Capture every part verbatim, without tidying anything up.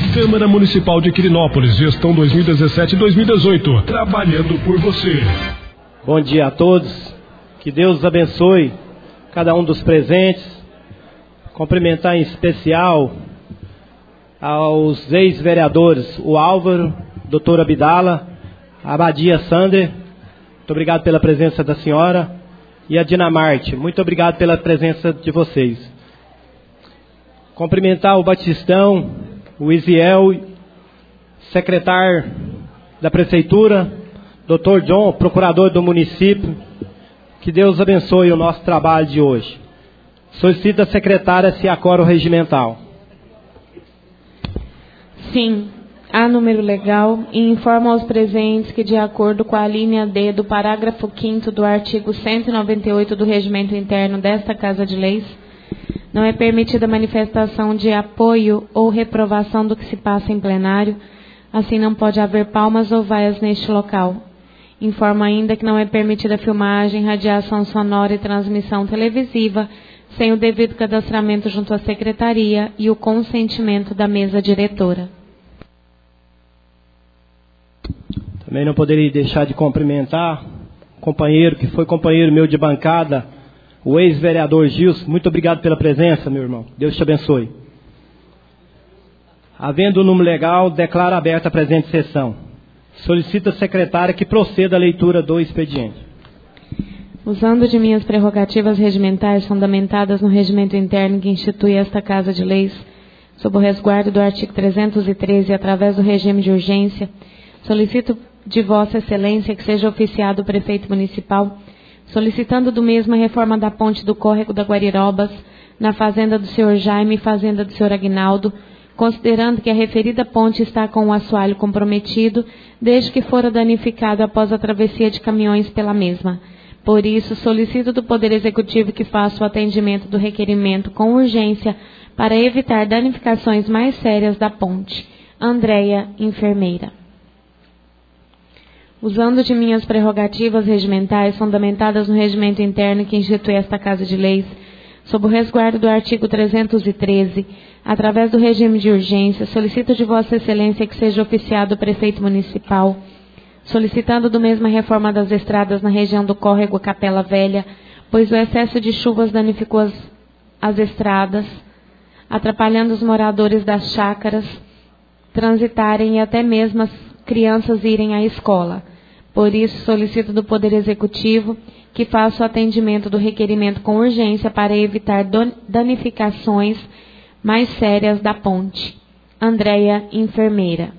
Câmara Municipal de Quirinópolis, gestão dois mil e dezessete a dois mil e dezoito, trabalhando por você. Bom dia a todos, que Deus abençoe cada um dos presentes. Cumprimentar em especial aos ex-vereadores, o Álvaro, doutor Abdala, a Abadia Sander, muito obrigado pela presença da senhora, e a Dinamarte, muito obrigado pela presença de vocês. Cumprimentar o Batistão, o Isiel, secretário da Prefeitura, doutor John, procurador do município, que Deus abençoe o nosso trabalho de hoje. Solicito a secretária se acora o regimental. Sim, há número legal e informa aos presentes que, de acordo com a linha D do parágrafo quinto do artigo cento e noventa e oito do Regimento Interno desta Casa de Leis, não é permitida manifestação de apoio ou reprovação do que se passa em plenário, assim não pode haver palmas ou vaias neste local. Informa ainda que não é permitida filmagem, radiação sonora e transmissão televisiva, sem o devido cadastramento junto à secretaria e o consentimento da mesa diretora. Também não poderia deixar de cumprimentar um companheiro que foi companheiro meu de bancada, o ex-vereador Gilson. Muito obrigado pela presença, meu irmão. Deus te abençoe. Havendo o número legal, declaro aberta a presente sessão. Solicito a secretária que proceda à leitura do expediente. Usando de minhas prerrogativas regimentais fundamentadas no regimento interno que institui esta Casa de Leis, sob o resguardo do artigo trezentos e treze e através do regime de urgência, solicito de Vossa Excelência que seja oficiado o prefeito municipal, solicitando do mesmo a reforma da ponte do córrego da Guarirobas, na fazenda do senhor Jaime e fazenda do senhor Aguinaldo, considerando que a referida ponte está com o assoalho comprometido, desde que fora danificado após a travessia de caminhões pela mesma. Por isso, solicito do Poder Executivo que faça o atendimento do requerimento com urgência para evitar danificações mais sérias da ponte. Andréia, enfermeira. Usando de minhas prerrogativas regimentais fundamentadas no regimento interno que institui esta Casa de Leis, sob o resguardo do artigo trezentos e treze, através do regime de urgência, solicito de Vossa Excelência que seja oficiado o prefeito municipal, solicitando do mesmo a reforma das estradas na região do córrego Capela Velha, pois o excesso de chuvas danificou as, as estradas, atrapalhando os moradores das chácaras transitarem e até mesmo as crianças irem à escola. Por isso, solicito do Poder Executivo que faça o atendimento do requerimento com urgência para evitar danificações mais sérias da ponte. Andréia, enfermeira.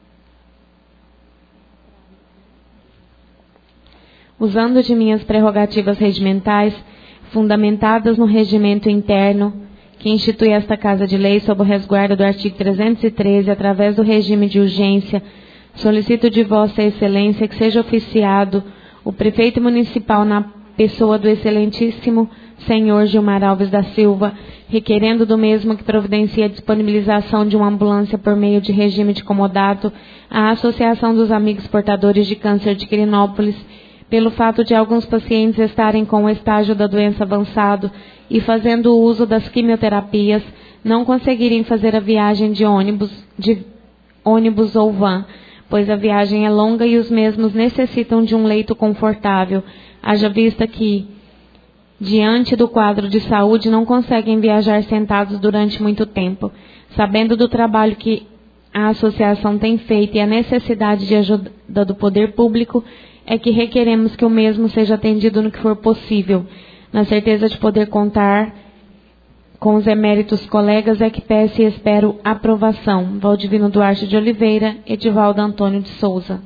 Usando de minhas prerrogativas regimentais, fundamentadas no regimento interno que institui esta Casa de Leis sob o resguardo do artigo trezentos e treze, através do regime de urgência, solicito de Vossa Excelência que seja oficiado o prefeito municipal na pessoa do excelentíssimo senhor Gilmar Alves da Silva, requerendo do mesmo que providencie a disponibilização de uma ambulância por meio de regime de comodato à Associação dos Amigos Portadores de Câncer de Quirinópolis, pelo fato de alguns pacientes estarem com o estágio da doença avançado e fazendo uso das quimioterapias, não conseguirem fazer a viagem de ônibus, de ônibus ou van, pois a viagem é longa e os mesmos necessitam de um leito confortável, haja vista que, diante do quadro de saúde, não conseguem viajar sentados durante muito tempo. Sabendo do trabalho que a associação tem feito e a necessidade de ajuda do poder público, é que requeremos que o mesmo seja atendido no que for possível. Na certeza de poder contar com os eméritos colegas, é que peço e espero aprovação. Valdivino Duarte de Oliveira, Edivaldo Antônio de Souza.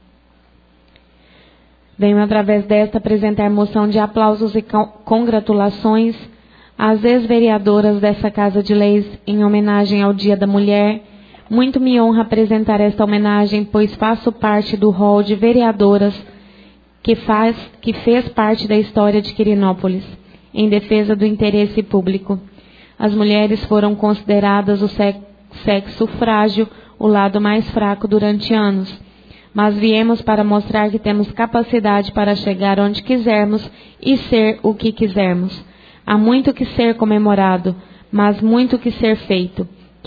Venho, através desta, apresentar moção de aplausos e congratulações às ex-vereadoras dessa Casa de Leis em homenagem ao Dia da Mulher. Muito me honra apresentar esta homenagem, pois faço parte do rol de vereadoras que, faz, que fez parte da história de Quirinópolis, em defesa do interesse público. As mulheres foram consideradas o sexo frágil, o lado mais fraco durante anos. Mas viemos para mostrar que temos capacidade para chegar onde quisermos e ser o que quisermos. Há muito que ser comemorado, mas muito que ser feito.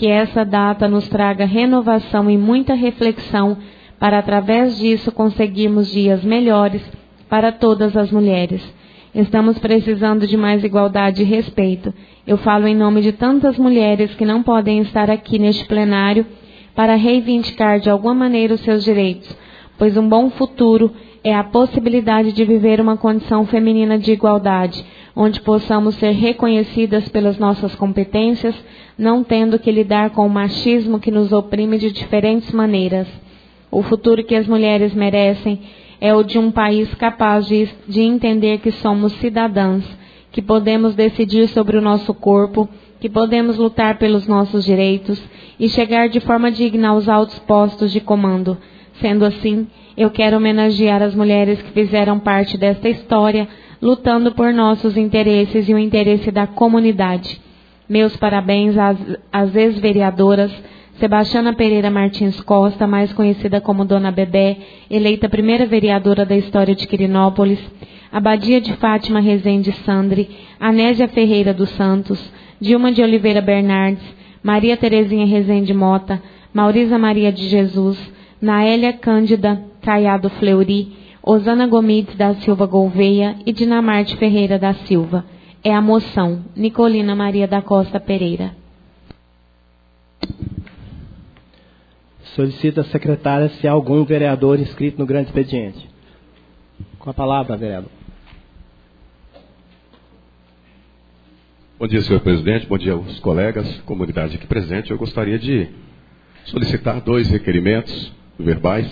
Que essa data nos traga renovação e muita reflexão para, através disso, conseguirmos dias melhores para todas as mulheres. Estamos precisando de mais igualdade e respeito. Eu falo em nome de tantas mulheres que não podem estar aqui neste plenário para reivindicar de alguma maneira os seus direitos, pois um bom futuro é a possibilidade de viver uma condição feminina de igualdade, onde possamos ser reconhecidas pelas nossas competências, não tendo que lidar com o machismo que nos oprime de diferentes maneiras. O futuro que as mulheres merecem é o de um país capaz de, de entender que somos cidadãs, que podemos decidir sobre o nosso corpo, que podemos lutar pelos nossos direitos e chegar de forma digna aos altos postos de comando. Sendo assim, eu quero homenagear as mulheres que fizeram parte desta história, lutando por nossos interesses e o interesse da comunidade. Meus parabéns às, às ex-vereadoras Sebastiana Pereira Martins Costa, mais conhecida como Dona Bebé, eleita primeira vereadora da história de Quirinópolis, Abadia de Fátima Rezende Sandri, Anésia Ferreira dos Santos, Dilma de Oliveira Bernardes, Maria Terezinha Rezende Mota, Maurisa Maria de Jesus, Naélia Cândida Caiado Fleury, Osana Gomides da Silva Gouveia e Dinamarte Ferreira da Silva. É a moção. Nicolina Maria da Costa Pereira. Solicito à secretária se há algum vereador inscrito no grande expediente. Com a palavra, vereador. Bom dia, senhor presidente. Bom dia aos colegas, comunidade aqui presente. Eu gostaria de solicitar dois requerimentos verbais.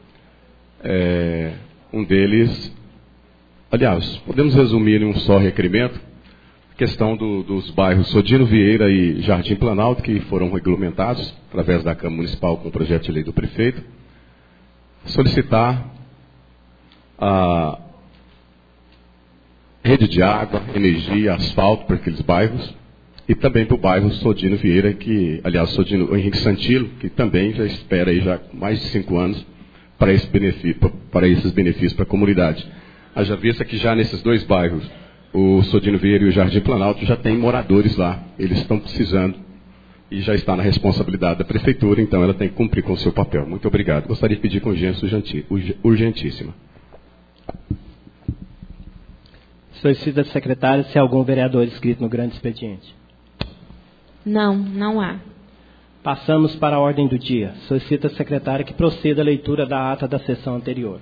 É, um deles, aliás, podemos resumir em um só requerimento, a questão do, dos bairros Sodino Vieira e Jardim Planalto, que foram regulamentados através da Câmara Municipal com o projeto de lei do prefeito. Solicitar a rede de água, energia, asfalto para aqueles bairros e também para o bairro Sodino Vieira, que, aliás, Sodino, o Henrique Santilo, que também já espera aí já mais de cinco anos para, esse benefício, para esses benefícios para a comunidade. Haja vista que já nesses dois bairros, o Sodino Vieira e o Jardim Planalto, já tem moradores lá, eles estão precisando e já está na responsabilidade da prefeitura, então ela tem que cumprir com o seu papel. Muito obrigado. Gostaria de pedir com urgência urgentíssima. Solicito à secretária se há algum vereador inscrito no grande expediente. Não, não há. Passamos para a ordem do dia. Solicito à secretária que proceda a leitura da ata da sessão anterior.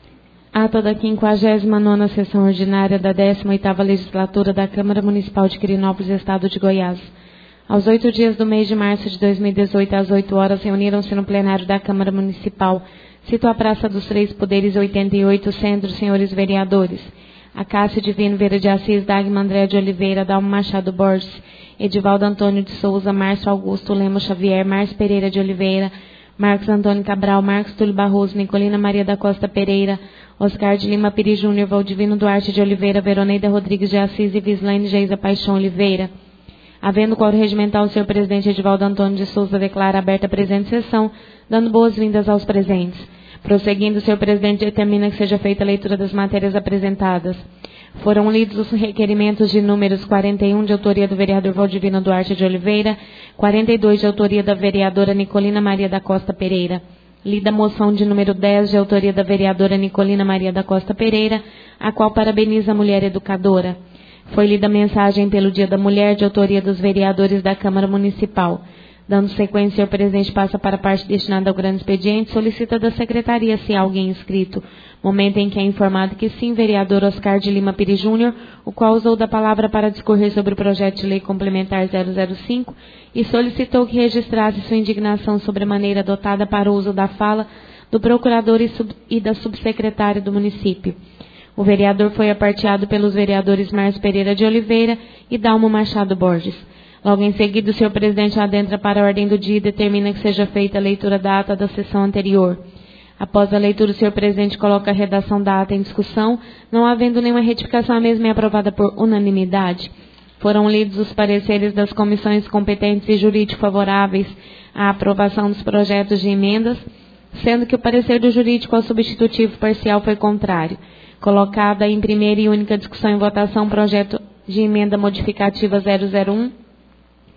Ata da quinquagésima nona sessão ordinária da décima oitava legislatura da Câmara Municipal de Quirinópolis, Estado de Goiás. Aos oito dias do mês de março de dois mil e dezoito, às oito horas, reuniram-se no plenário da Câmara Municipal, cito a Praça dos Três Poderes, oitenta e oito, Centro, senhores vereadores. Acácio Divino Vieira de Assis, Dagmar André de Oliveira, Dalmo Machado Borges, Edivaldo Antônio de Souza, Márcio Augusto Lemos Xavier, Márcio Pereira de Oliveira, Marcos Antônio Cabral, Marcos Túlio Barroso, Nicolina Maria da Costa Pereira, Oscar de Lima Piri Júnior, Valdivino Duarte de Oliveira, Veroneida Rodrigues de Assis e Vislaine Geisa Paixão Oliveira. Havendo quórum regimental, o senhor presidente Edivaldo Antônio de Souza declara aberta a presente sessão, dando boas-vindas aos presentes. Prosseguindo, o senhor presidente determina que seja feita a leitura das matérias apresentadas. Foram lidos os requerimentos de números quarenta e um, de autoria do vereador Valdivino Duarte de Oliveira, quarenta e dois, de autoria da vereadora Nicolina Maria da Costa Pereira. Lida a moção de número dez, de autoria da vereadora Nicolina Maria da Costa Pereira, a qual parabeniza a mulher educadora. Foi lida a mensagem pelo Dia da Mulher, de autoria dos vereadores da Câmara Municipal. Dando sequência, o senhor presidente passa para a parte destinada ao grande expediente, solicita da secretaria se há alguém inscrito. Momento em que é informado que sim, vereador Oscar de Lima Piri Júnior, o qual usou da palavra para discorrer sobre o projeto de lei complementar zero zero cinco e solicitou que registrasse sua indignação sobre a maneira adotada para o uso da fala do procurador e, sub, e da subsecretária do município. O vereador foi aparteado pelos vereadores Márcio Pereira de Oliveira e Dalmo Machado Borges. Logo em seguida, o senhor presidente adentra para a ordem do dia e determina que seja feita a leitura da ata da sessão anterior. Após a leitura, o senhor presidente coloca a redação da ata em discussão, não havendo nenhuma retificação, a mesma é aprovada por unanimidade. Foram lidos os pareceres das comissões competentes e jurídico favoráveis à aprovação dos projetos de emendas, sendo que o parecer do jurídico ao substitutivo parcial foi contrário. Colocada em primeira e única discussão em votação o projeto de emenda modificativa zero zero um,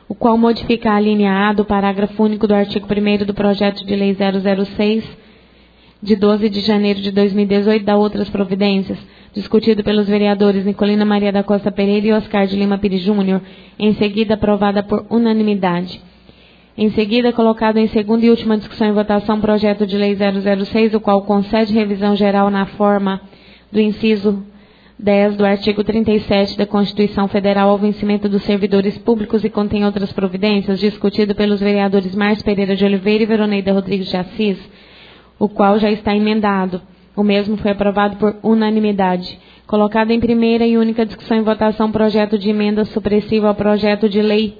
o qual modifica a linha A do parágrafo único do artigo primeiro do projeto de lei zero zero seis, de doze de janeiro de dois mil e dezoito, da outras providências, discutido pelos vereadores Nicolina Maria da Costa Pereira e Oscar de Lima Pires Júnior, em seguida aprovada por unanimidade. Em seguida, colocado em segunda e última discussão e votação, projeto de lei zero zero seis, o qual concede revisão geral na forma do inciso dez do artigo trinta e sete da Constituição Federal ao vencimento dos servidores públicos e contém outras providências, discutido pelos vereadores Márcio Pereira de Oliveira e Veroneida Rodrigues de Assis, o qual já está emendado. O mesmo foi aprovado por unanimidade. Colocado em primeira e única discussão e votação, projeto de emenda supressiva ao projeto de lei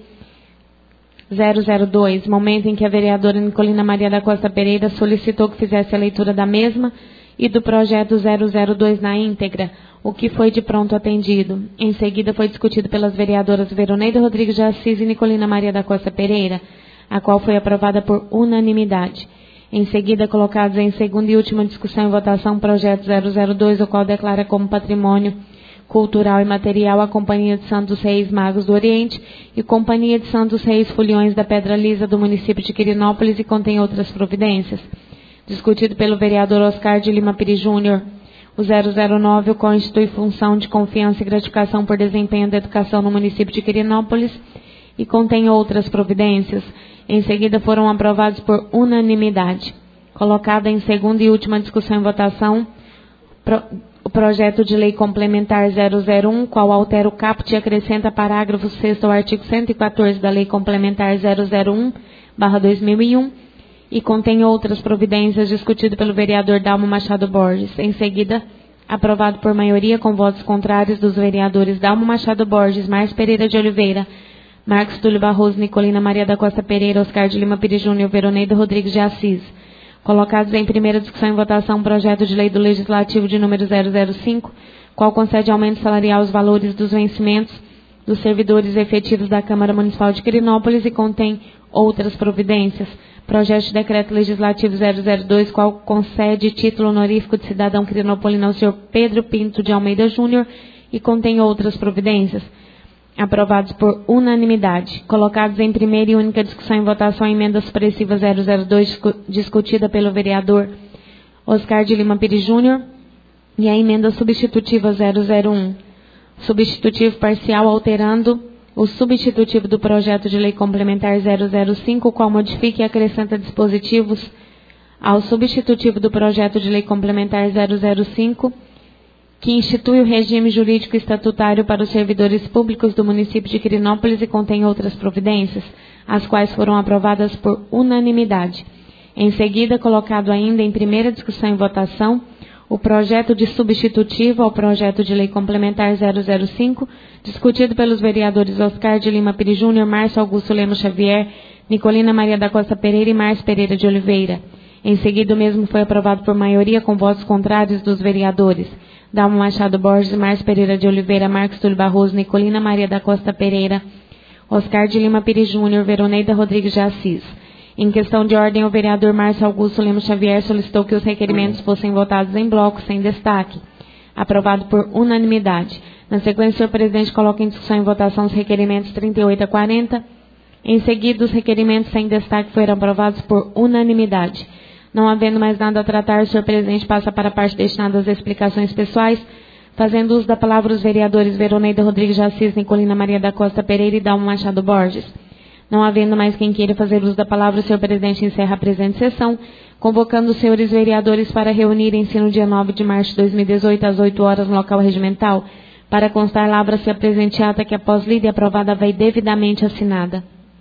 zero zero dois, momento em que a vereadora Nicolina Maria da Costa Pereira solicitou que fizesse a leitura da mesma e do projeto zero zero dois na íntegra, o que foi de pronto atendido. Em seguida, foi discutido pelas vereadoras Veroneida Rodrigues de Assis e Nicolina Maria da Costa Pereira, a qual foi aprovada por unanimidade. Em seguida, colocados em segunda e última discussão e votação, projeto zero zero dois, o qual declara como patrimônio cultural e material a Companhia de Santos Reis Magos do Oriente e Companhia de Santos Reis Foliões da Pedra Lisa do município de Quirinópolis e contém outras providências. Discutido pelo vereador Oscar de Lima Pires Júnior, o zero zero nove, o qual institui função de confiança e gratificação por desempenho da educação no município de Quirinópolis e contém outras providências. Em seguida, foram aprovados por unanimidade. Colocada em segunda e última discussão e votação, pro, o projeto de lei complementar zero zero um, qual altera o caput e acrescenta parágrafo sexto ao artigo cento e quatorze da lei complementar zero zero um barra dois mil e um e contém outras providências, discutido pelo vereador Dalmo Machado Borges. Em seguida, aprovado por maioria com votos contrários dos vereadores Dalmo Machado Borges, Márcio Pereira de Oliveira, Marcos Túlio Barroso, Nicolina Maria da Costa Pereira, Oscar de Lima Pires Júnior, Veroneida Rodrigues de Assis. Colocados em primeira discussão e votação, projeto de lei do Legislativo de número zero zero cinco, qual concede aumento salarial aos valores dos vencimentos dos servidores efetivos da Câmara Municipal de Quirinópolis e contém outras providências. Projeto de decreto legislativo zero zero dois, qual concede título honorífico de cidadão quirinopolino ao senhor Pedro Pinto de Almeida Júnior e contém outras providências. Aprovados por unanimidade. Colocados em primeira e única discussão e votação, a emenda supressiva zero zero dois, discutida pelo vereador Oscar de Lima Pires Júnior, e a emenda substitutiva zero zero um. Substitutivo parcial alterando o substitutivo do projeto de lei complementar zero zero cinco, o qual modifica e acrescenta dispositivos ao substitutivo do projeto de lei complementar zero zero cinco, que institui o regime jurídico estatutário para os servidores públicos do município de Quirinópolis e contém outras providências, as quais foram aprovadas por unanimidade. Em seguida, colocado ainda em primeira discussão e votação, o projeto de substitutivo ao projeto de lei complementar zero zero cinco, discutido pelos vereadores Oscar de Lima Pires Júnior, Márcio Augusto Lemos Xavier, Nicolina Maria da Costa Pereira e Márcio Pereira de Oliveira. Em seguida, o mesmo foi aprovado por maioria com votos contrários dos vereadores Dalmo Machado Borges, Márcio Pereira de Oliveira, Marcos Túlio Barroso, Nicolina Maria da Costa Pereira, Oscar de Lima Pires Júnior, Veroneida Rodrigues de Assis. Em questão de ordem, o vereador Márcio Augusto Lemos Xavier solicitou que os requerimentos fossem votados em bloco, sem destaque. Aprovado por unanimidade. Na sequência, o senhor presidente coloca em discussão e votação os requerimentos trinta e oito a quarenta. Em seguida, os requerimentos sem destaque foram aprovados por unanimidade. Não havendo mais nada a tratar, o senhor presidente passa para a parte destinada às explicações pessoais, fazendo uso da palavra os vereadores Veroneida Rodrigues de Assis, Nicolina Maria da Costa Pereira e Dalmo Machado Borges. Não havendo mais quem queira fazer uso da palavra, o senhor presidente encerra a presente sessão, convocando os senhores vereadores para reunirem-se no dia nove de março de dois mil e dezoito, às oito horas, no local regimental. Para constar, lavra-se a presente ata que, após lida e aprovada, vai devidamente assinada.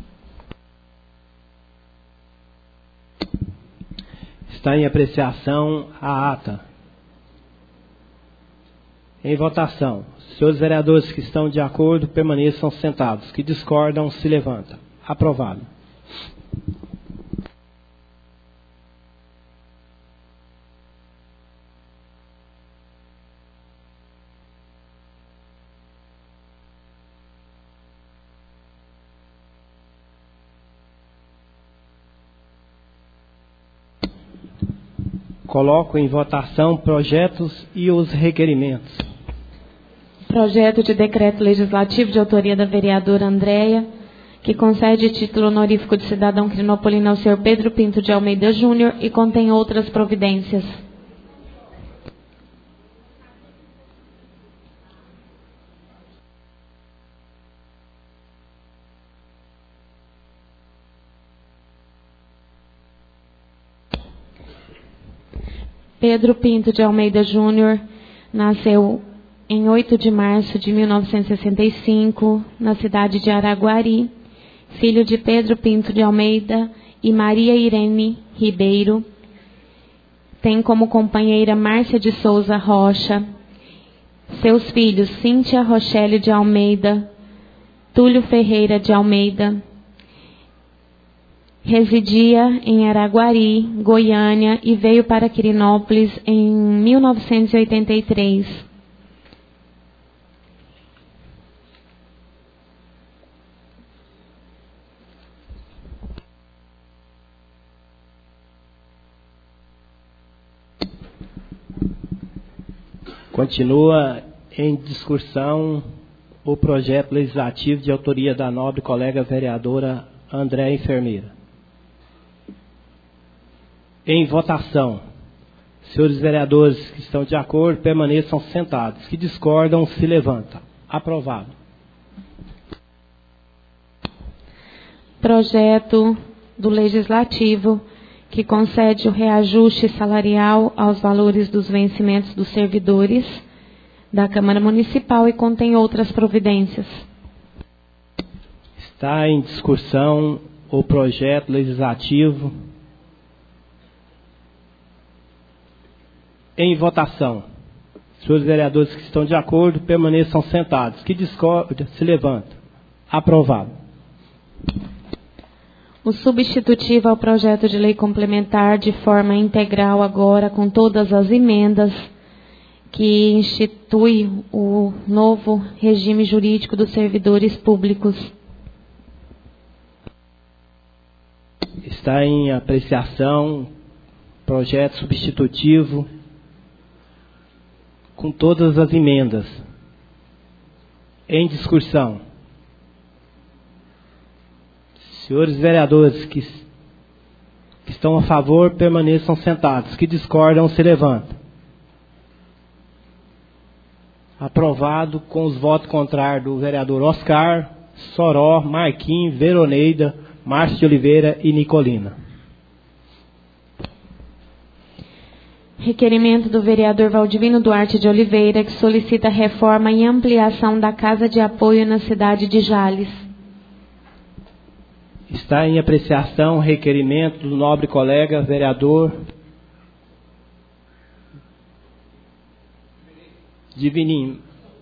Está em apreciação a ata. Em votação. Senhores vereadores que estão de acordo, permaneçam sentados. Que discordam, se levantam. Aprovado. Coloco em votação projetos e os requerimentos. Projeto de decreto legislativo de autoria da vereadora Andréia, que concede título honorífico de cidadão crinopolino ao senhor Pedro Pinto de Almeida Júnior e contém outras providências. Pedro Pinto de Almeida Júnior nasceu em oito de março de mil novecentos e sessenta e cinco, na cidade de Araguari, filho de Pedro Pinto de Almeida e Maria Irene Ribeiro. Tem como companheira Márcia de Souza Rocha. Seus filhos Cíntia Rochelle de Almeida, Túlio Ferreira de Almeida. Residia em Araguari, Goiânia, e veio para Quirinópolis em mil novecentos e oitenta e três. Continua em discussão o projeto legislativo de autoria da nobre colega vereadora Andréa Enfermeira. Em votação. Senhores vereadores que estão de acordo, permaneçam sentados. Que discordam, se levantam. Aprovado. Projeto do Legislativo que concede o reajuste salarial aos valores dos vencimentos dos servidores da Câmara Municipal e contém outras providências. Está em discussão o projeto legislativo. Em votação. Senhores vereadores que estão de acordo, permaneçam sentados. Que discordam, se levantam. Aprovado. O substitutivo ao projeto de lei complementar de forma integral agora, com todas as emendas, que institui o novo regime jurídico dos servidores públicos. Está em apreciação projeto substitutivo com todas as emendas. Em discussão. Senhores vereadores que, que estão a favor, permaneçam sentados. Que discordam, se levantam. Aprovado com os votos contrários do vereador Oscar, Soró, Marquinhos, Veroneida, Márcio de Oliveira e Nicolina. Requerimento do vereador Valdivino Duarte de Oliveira, que solicita reforma e ampliação da Casa de Apoio na cidade de Jales. Está em apreciação o requerimento do nobre colega vereador Divininho.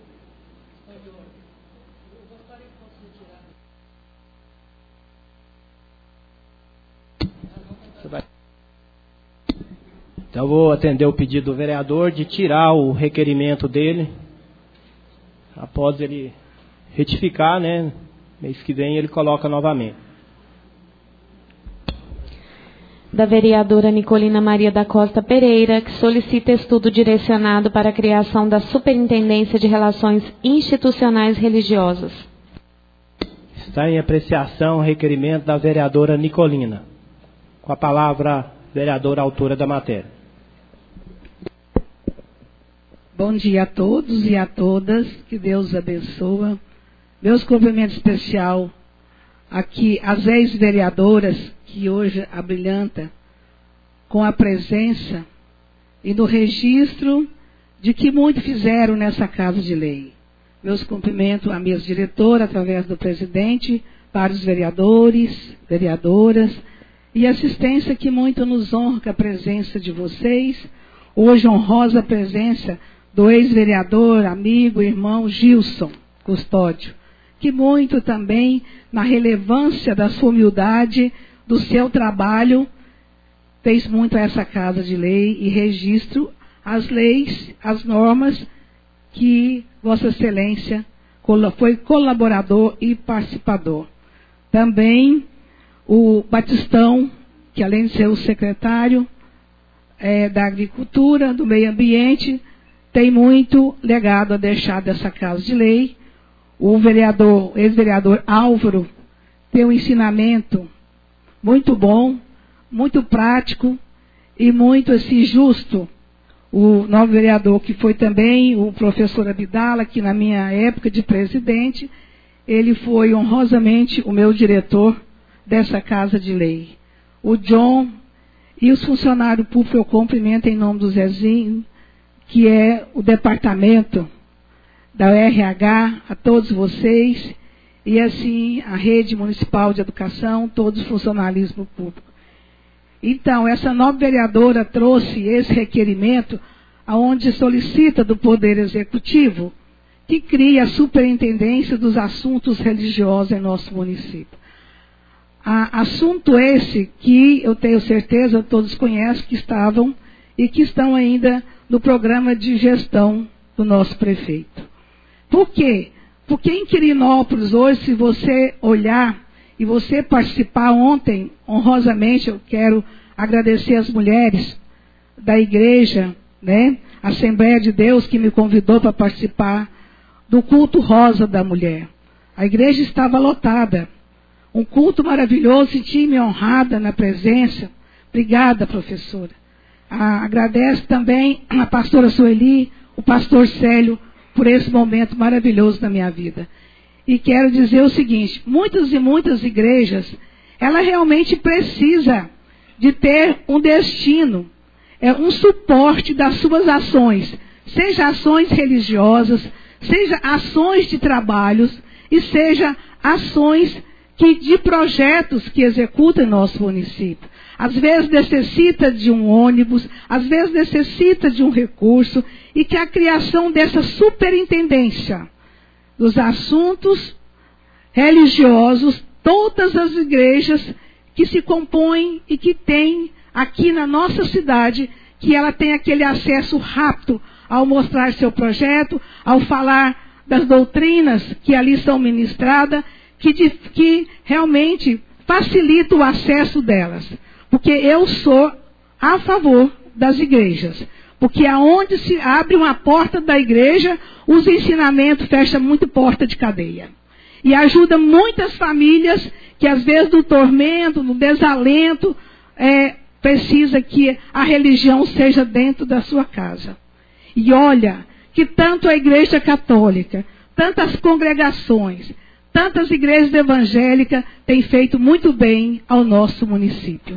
Então, vou atender o pedido do vereador de tirar o requerimento dele. Após ele retificar, né? Mês que vem ele coloca novamente. Da vereadora Nicolina Maria da Costa Pereira, que solicita estudo direcionado para a criação da Superintendência de Relações Institucionais Religiosas. Está em apreciação o requerimento da vereadora Nicolina. Com a palavra, a vereadora autora da matéria. Bom dia a todos e a todas, que Deus abençoe. Meus cumprimentos especial aqui às ex-vereadoras que hoje abrilhanta com a presença e no registro de que muito fizeram nessa casa de lei. Meus cumprimentos à mesa diretora, através do presidente, para os vereadores, vereadoras, e assistência que muito nos honra com a presença de vocês. Hoje, honrosa presença do ex-vereador, amigo, irmão Gilson Custódio, que muito também, na relevância da sua humildade, do seu trabalho, fez muito a essa casa de lei e registro as leis, as normas que Vossa Excelência foi colaborador e participador. Também o Batistão, que além de ser o secretário é, da Agricultura, do Meio Ambiente, tem muito legado a deixar dessa casa de lei. O vereador, ex-vereador Álvaro, tem um ensinamento muito bom, muito prático e muito assim, justo. O novo vereador, que foi também o professor Abdala, que na minha época de presidente, ele foi honrosamente o meu diretor dessa Casa de Lei. O John e os funcionários públicos eu cumprimento em nome do Zezinho, que é o departamento da R H, a todos vocês, e assim a rede municipal de educação, todo o funcionalismo público. Então, essa nova vereadora trouxe esse requerimento, aonde solicita do Poder Executivo que crie a superintendência dos assuntos religiosos em nosso município. A, assunto esse que eu tenho certeza, todos conhecem, que estavam e que estão ainda no programa de gestão do nosso prefeito. Por quê? Porque em Quirinópolis, hoje, se você olhar e você participar ontem, honrosamente, eu quero agradecer as mulheres da igreja, né? A Assembleia de Deus, que me convidou para participar do culto rosa da mulher. A igreja estava lotada. Um culto maravilhoso, senti-me honrada na presença. Obrigada, professora. Ah, agradeço também a pastora Sueli, o pastor Célio, por esse momento maravilhoso da minha vida. E quero dizer o seguinte, muitas e muitas igrejas, ela realmente precisa de ter um destino, é um suporte das suas ações, seja ações religiosas, seja ações de trabalhos, e seja ações que, de projetos que executa em nosso município. Às vezes necessita de um ônibus, às vezes necessita de um recurso, e que a criação dessa superintendência dos assuntos religiosos, todas as igrejas que se compõem e que têm aqui na nossa cidade, que ela tem aquele acesso rápido ao mostrar seu projeto, ao falar das doutrinas que ali são ministradas, que, de, que realmente facilita o acesso delas. Porque eu sou a favor das igrejas. Porque aonde se abre uma porta da igreja, os ensinamentos fecham muito porta de cadeia. E ajuda muitas famílias que às vezes no tormento, no desalento, é, precisa que a religião seja dentro da sua casa. E olha, que tanto a igreja católica, tantas congregações, tantas igrejas evangélicas têm feito muito bem ao nosso município.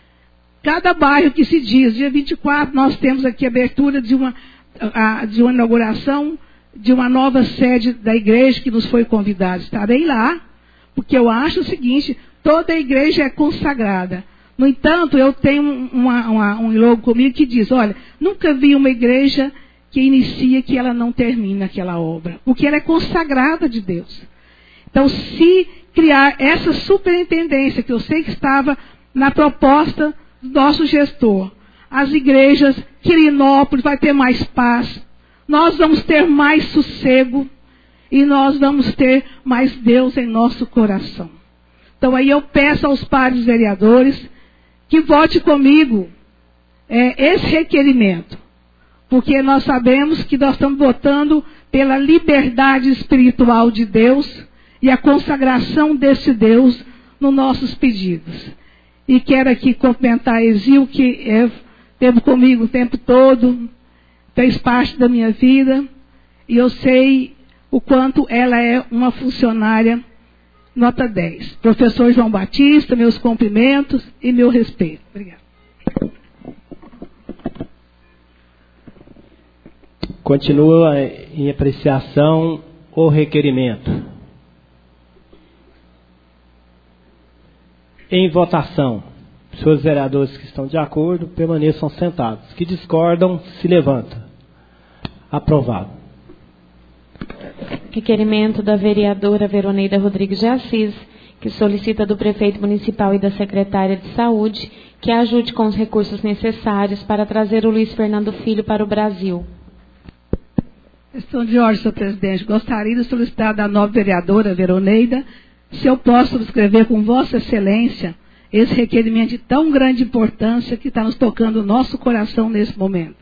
Cada bairro que se diz, dia vinte e quatro, nós temos aqui a abertura de uma, a, de uma inauguração de uma nova sede da igreja que nos foi convidada. Estarei lá, porque eu acho o seguinte, toda a igreja é consagrada. No entanto, eu tenho uma, uma, um logo comigo que diz, olha, nunca vi uma igreja que inicia que ela não termina aquela obra, porque ela é consagrada de Deus. Então, se criar essa superintendência, que eu sei que estava na proposta do nosso gestor, as igrejas, Quirinópolis vai ter mais paz, nós vamos ter mais sossego e nós vamos ter mais Deus em nosso coração. Então aí eu peço aos pares vereadores que vote comigo é, esse requerimento, porque nós sabemos que nós estamos votando pela liberdade espiritual de Deus e a consagração desse Deus nos nossos pedidos. E quero aqui cumprimentar a Exil, que é, esteve comigo o tempo todo, fez parte da minha vida, e eu sei o quanto ela é uma funcionária nota dez. Professor João Batista, meus cumprimentos e meu respeito. Obrigada. Continua em apreciação o requerimento. Em votação. Senhores vereadores que estão de acordo, permaneçam sentados. Que discordam, se levantam. Aprovado. Requerimento da vereadora Veroneida Rodrigues de Assis, que solicita do prefeito municipal e da secretária de saúde que ajude com os recursos necessários para trazer o Luiz Fernando Filho para o Brasil. Questão de ordem, senhor presidente. Gostaria de solicitar da nova vereadora Veroneida se eu posso escrever com Vossa Excelência esse requerimento de tão grande importância que está nos tocando o nosso coração nesse momento.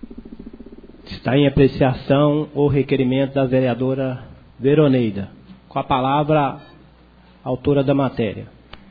Está em apreciação o requerimento da vereadora Veroneida. Com a palavra, a autora da matéria.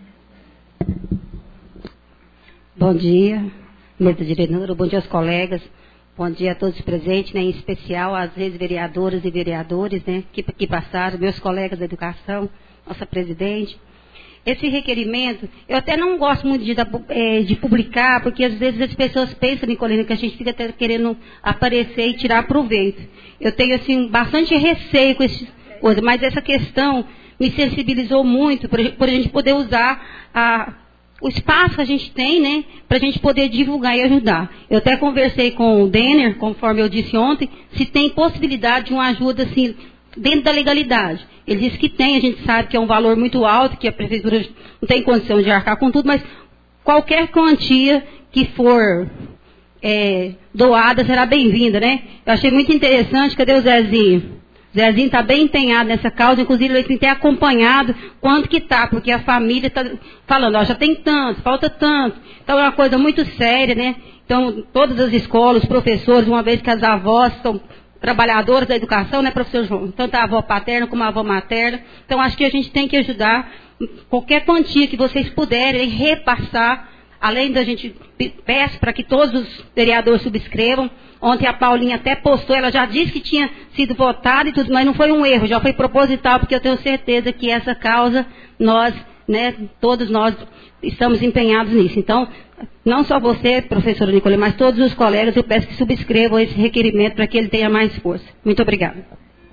Bom dia, mesa diretora, bom dia aos colegas, bom dia a todos presentes, né, em especial às ex-vereadoras e vereadores, né, que, que passaram, meus colegas da educação, nossa presidente. Esse requerimento, eu até não gosto muito de, de publicar, porque às vezes as pessoas pensam, Nicolina, que a gente fica até querendo aparecer e tirar proveito. Eu tenho, assim, bastante receio com essas coisas, mas essa questão me sensibilizou muito, por, por a gente poder usar a, o espaço que a gente tem, né, para a gente poder divulgar e ajudar. Eu até conversei com o Denner, conforme eu disse ontem, se tem possibilidade de uma ajuda, assim, dentro da legalidade. Ele disse que tem, a gente sabe que é um valor muito alto, que a prefeitura não tem condição de arcar com tudo, mas qualquer quantia que for é, doada será bem-vinda, né? Eu achei muito interessante, cadê o Zezinho? O Zezinho está bem empenhado nessa causa, inclusive ele tem que ter acompanhado quanto que está, porque a família está falando, ó, já tem tanto, falta tanto. Então é uma coisa muito séria, né? Então todas as escolas, os professores, uma vez que as avós são trabalhadoras da educação, né, professor João? Tanto a avó paterna como a avó materna. Então, acho que a gente tem que ajudar. Qualquer quantia que vocês puderem repassar, além da gente peço para que todos os vereadores subscrevam. Ontem a Paulinha até postou, ela já disse que tinha sido votada e tudo, mas não foi um erro, já foi proposital, porque eu tenho certeza que essa causa, nós, né, todos nós estamos empenhados nisso. Então, não só você, professora Nicolina, mas todos os colegas, eu peço que subscrevam esse requerimento para que ele tenha mais força. Muito obrigada.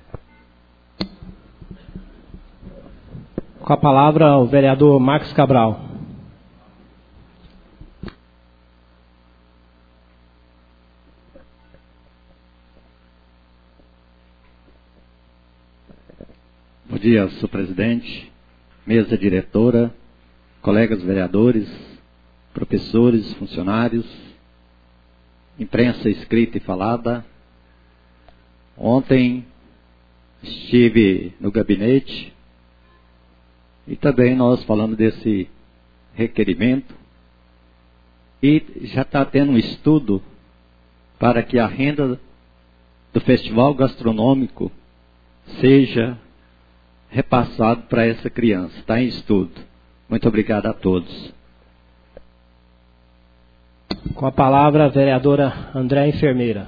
Com a palavra, o vereador Marcos Cabral. Bom dia, senhor presidente, mesa diretora, colegas vereadores, professores, funcionários, imprensa escrita e falada. Ontem estive no gabinete e também nós falamos desse requerimento e já está tendo um estudo para que a renda do festival gastronômico seja repassado para essa criança. Está em estudo. Muito obrigado a todos. Com a palavra, a vereadora Andréa Enfermeira.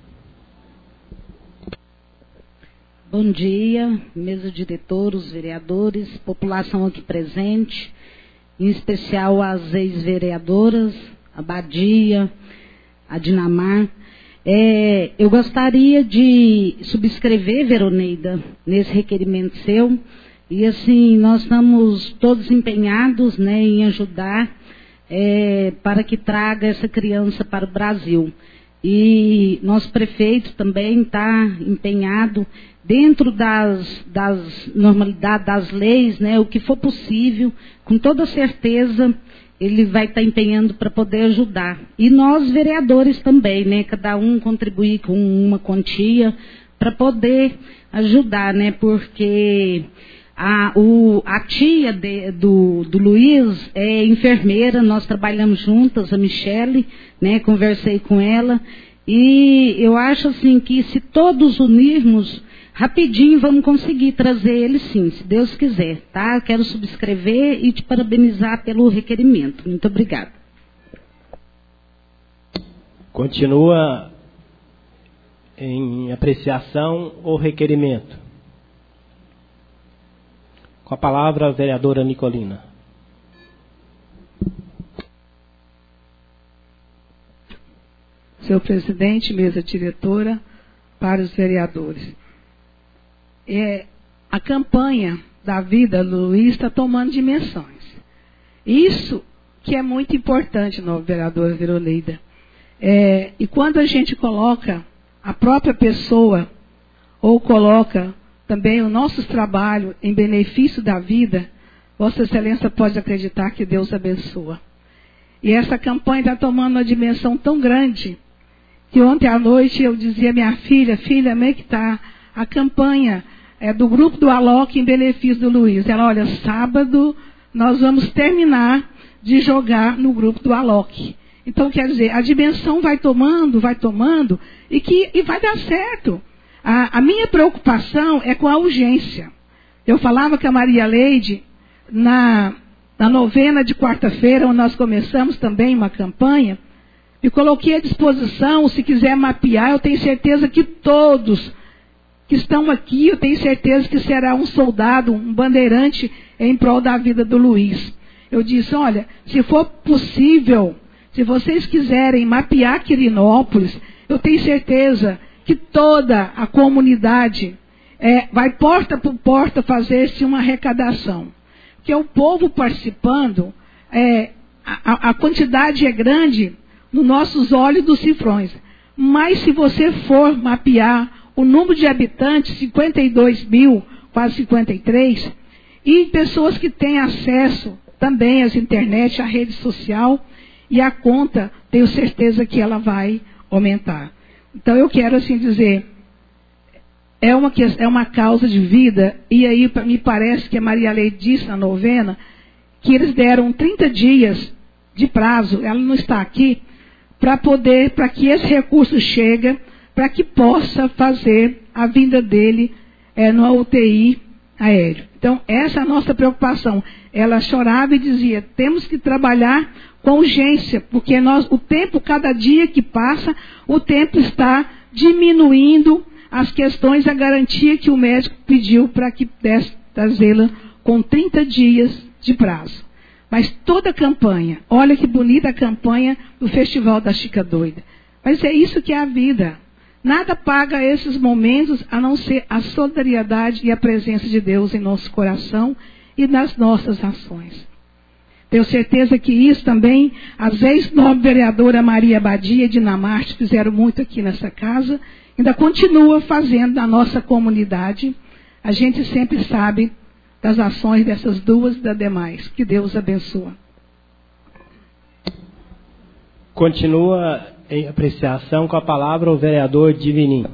Bom dia, mesa diretora, os vereadores, população aqui presente, em especial as ex-vereadoras, a Badia, a Dinamar. É, eu gostaria de subscrever, Veroneida, nesse requerimento seu, e assim, nós estamos todos empenhados, né, em ajudar é, para que traga essa criança para o Brasil. E nosso prefeito também está empenhado dentro das, das normalidades das leis, né, o que for possível, com toda certeza, ele vai estar empenhando para poder ajudar. E nós, vereadores também, né, cada um contribuir com uma quantia para poder ajudar, né, porque a, o, a tia de, do, do Luiz é enfermeira, nós trabalhamos juntas, a Michele, né, conversei com ela, e eu acho assim que se todos unirmos, rapidinho vamos conseguir trazer ele sim, se Deus quiser, tá? Quero subscrever e te parabenizar pelo requerimento. Muito obrigada. Continua em apreciação o requerimento. Com a palavra, a vereadora Nicolina. Senhor presidente, mesa diretora, para os vereadores. É, a campanha da vida do Luiz está tomando dimensões. Isso que é muito importante, no vereadora Veroneida. É, e quando a gente coloca a própria pessoa, ou coloca também o nosso trabalho em benefício da vida, Vossa Excelência pode acreditar que Deus abençoa. E essa campanha está tomando uma dimensão tão grande, que ontem à noite eu dizia à minha filha, filha, como é que está a campanha é, do grupo do Alok em benefício do Luiz? Ela, olha, sábado nós vamos terminar de jogar no grupo do Alok. Então, quer dizer, a dimensão vai tomando, vai tomando, e, que, e vai dar certo. A, a minha preocupação é com a urgência. Eu falava com a Maria Leide, na, na novena de quarta-feira, onde nós começamos também uma campanha, e coloquei à disposição, se quiser mapear, eu tenho certeza que todos que estão aqui, eu tenho certeza que será um soldado, um bandeirante em prol da vida do Luiz. Eu disse, olha, se for possível, se vocês quiserem mapear Quirinópolis, eu tenho certeza que toda a comunidade é, vai porta por porta fazer-se uma arrecadação. Porque o povo participando, é, a, a quantidade é grande nos nossos olhos dos cifrões. Mas se você for mapear o número de habitantes, cinquenta e dois mil, quase cinquenta e três, e pessoas que têm acesso também às internet, à rede social, e a conta, tenho certeza que ela vai aumentar. Então eu quero assim dizer, é uma, é uma causa de vida, e aí me parece que a Maria Leide disse na novena, que eles deram trinta dias de prazo, ela não está aqui, para poder, para que esse recurso chegue, para que possa fazer a vinda dele é, no U T I aéreo. Então, essa é a nossa preocupação. Ela chorava e dizia, temos que trabalhar com urgência, porque nós, o tempo, cada dia que passa, o tempo está diminuindo as questões, a garantia que o médico pediu para que pudesse trazê-la com trinta dias de prazo. Mas toda a campanha, olha que bonita a campanha do Festival da Chica Doida. Mas é isso que é a vida. Nada paga esses momentos a não ser a solidariedade e a presença de Deus em nosso coração e nas nossas ações. Tenho certeza que isso também, as ex-nobre vereadora Maria Badia e Dinamarte fizeram muito aqui nessa casa, ainda continua fazendo na nossa comunidade. A gente sempre sabe das ações dessas duas e das demais. Que Deus abençoe. Continua em apreciação com a palavra o vereador Divinim.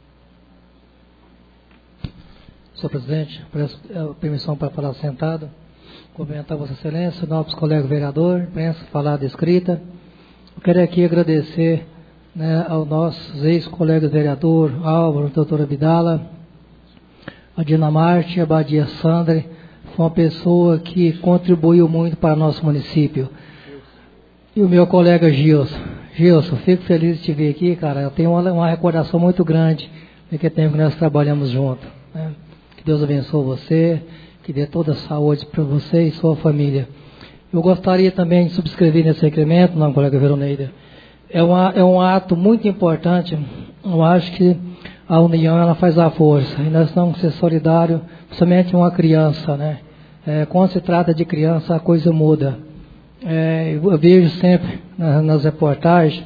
Senhor presidente, peço permissão para falar sentado. Cumprimentar Vossa Excelência, nobres colegas vereador, imprensa, falada escrita. Eu quero aqui agradecer, né, aos nossos ex-colegas vereador Álvaro, doutora Abdala, a Dinamarte, a Badia Sandra, foi uma pessoa que contribuiu muito para o nosso município. E o meu colega Gilson. Gilson, fico feliz de te ver aqui, cara. Eu tenho uma, uma recordação muito grande daquele tempo que nós trabalhamos juntos. Né? Que Deus abençoe você, que dê toda a saúde para você e sua família. Eu gostaria também de subscrever nesse requerimento, não, colega Veroneida. É, uma, é um ato muito importante. Eu acho que a união ela faz a força. E nós temos que ser solidários, principalmente uma criança, né? É, quando se trata de criança, a coisa muda. É, eu vejo sempre nas, nas reportagens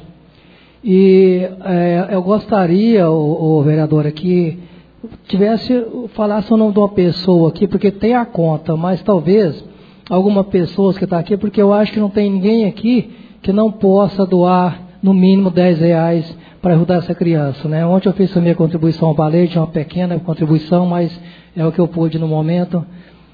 e é, eu gostaria, o, o vereador aqui, tivesse, falasse o nome de uma pessoa aqui, porque tem a conta, mas talvez alguma pessoa que está aqui, porque eu acho que não tem ninguém aqui que não possa doar no mínimo dez reais para ajudar essa criança, né? Ontem eu fiz a minha contribuição para a lei, uma pequena contribuição, mas é o que eu pude no momento.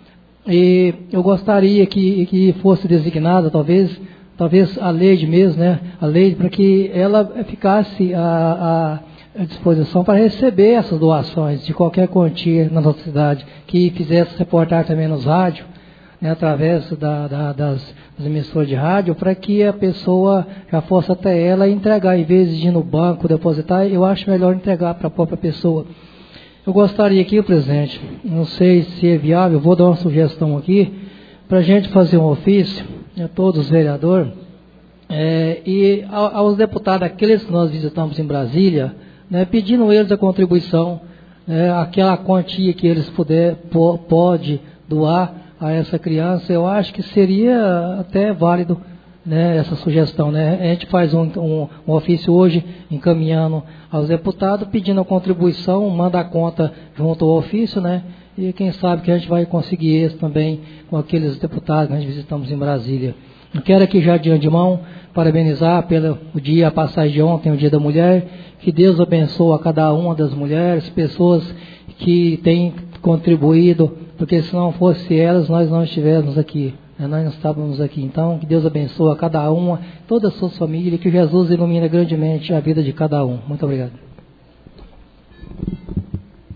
E eu gostaria que, que fosse designada, talvez, talvez a lei mesmo, né? A lei para que ela ficasse à, à disposição para receber essas doações de qualquer quantia na nossa cidade, que fizesse reportar também nos rádios, né, através da, da, das, das emissoras de rádio, para que a pessoa já fosse até ela e entregar, em vez de ir no banco depositar, eu acho melhor entregar para a própria pessoa. Eu gostaria aqui, presidente, não sei se é viável, vou dar uma sugestão aqui, para a gente fazer um ofício, a todos os vereadores, é, e aos deputados, aqueles que nós visitamos em Brasília, né, pedindo eles a contribuição, né, aquela quantia que eles puder, po, pode doar a essa criança, eu acho que seria até válido, né, essa sugestão, né? A gente faz um, um, um ofício hoje encaminhando aos deputados, pedindo a contribuição, manda a conta junto ao ofício, né? E quem sabe que a gente vai conseguir isso também com aqueles deputados que a gente visitamos em Brasília. Eu quero aqui já de antemão parabenizar pelo dia, a passagem de ontem, o Dia da Mulher, que Deus abençoe a cada uma das mulheres, pessoas que têm contribuído, porque se não fosse elas, nós não estivéssemos aqui. Nós não estávamos aqui. Então, que Deus abençoe a cada uma, toda a sua família, e que Jesus ilumine grandemente a vida de cada um. Muito obrigado.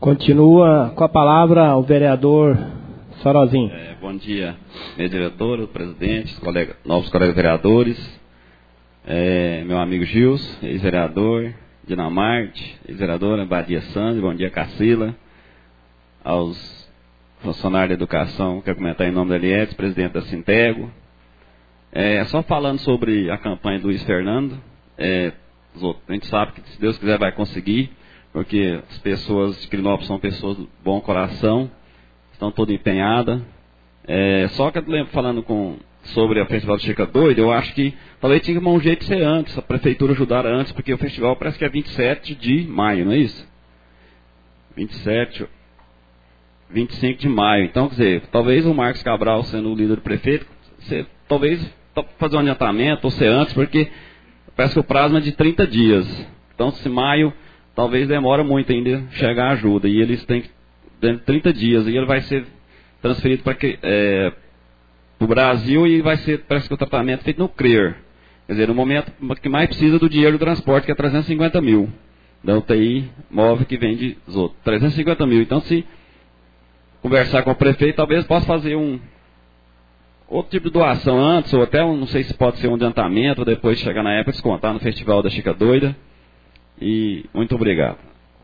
Continua com a palavra o vereador Sorozinho. É, bom dia, minha diretora, presidente, colega, novos colegas vereadores, é, meu amigo Gils, ex-vereador, Dinamarte, ex-vereadora, Badia Sandra, bom dia, Cacila, aos funcionários da educação, quero comentar em nome da L S, presidente da Sintego. É, só falando sobre a campanha do Luiz Fernando, é, a gente sabe que se Deus quiser vai conseguir, porque as pessoas de Quirinópolis são pessoas de bom coração, estão todas empenhadas. É, só que eu lembro falando com, sobre a Festival do Chica Doida, eu acho que talvez tinha que um jeito de ser antes, a prefeitura ajudar antes, porque o festival parece que é vinte e sete de maio, não é isso? vinte e sete, vinte e cinco de maio. Então, quer dizer, talvez o Marcos Cabral, sendo o líder do prefeito, você, talvez fazer um adiantamento ou ser antes, porque parece que o prazo é de trinta dias. Então, se maio, talvez demora muito ainda chegar a ajuda. E eles têm dentro de trinta dias. E ele vai ser transferido para é, o Brasil e vai ser, parece que o tratamento feito no CREER. Quer dizer, no momento que mais precisa do dinheiro do transporte, que é trezentos e cinquenta mil. Da U T I móvel que vem de outros. trezentos e cinquenta mil. Então, se conversar com o prefeito, talvez possa fazer um outro tipo de doação antes, ou até, um, não sei se pode ser um adiantamento, ou depois chegar na época, descontar no Festival da Chica Doida. E muito obrigado.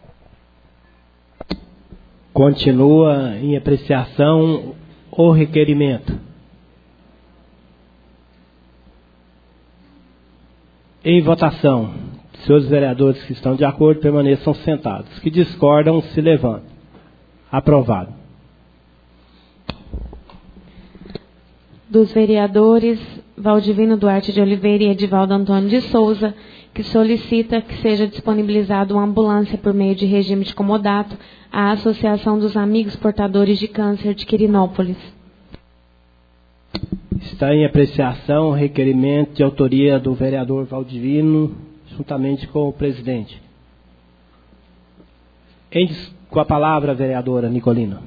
Continua em apreciação o requerimento. Em votação, senhores vereadores que estão de acordo permaneçam sentados. Que discordam, se levantem. Aprovado. Dos vereadores Valdivino Duarte de Oliveira e Edivaldo Antônio de Souza, que solicita que seja disponibilizada uma ambulância por meio de regime de comodato à Associação dos Amigos Portadores de Câncer de Quirinópolis. Está em apreciação o requerimento de autoria do vereador Valdivino, juntamente com o presidente. Em, com a palavra, a vereadora Nicolina.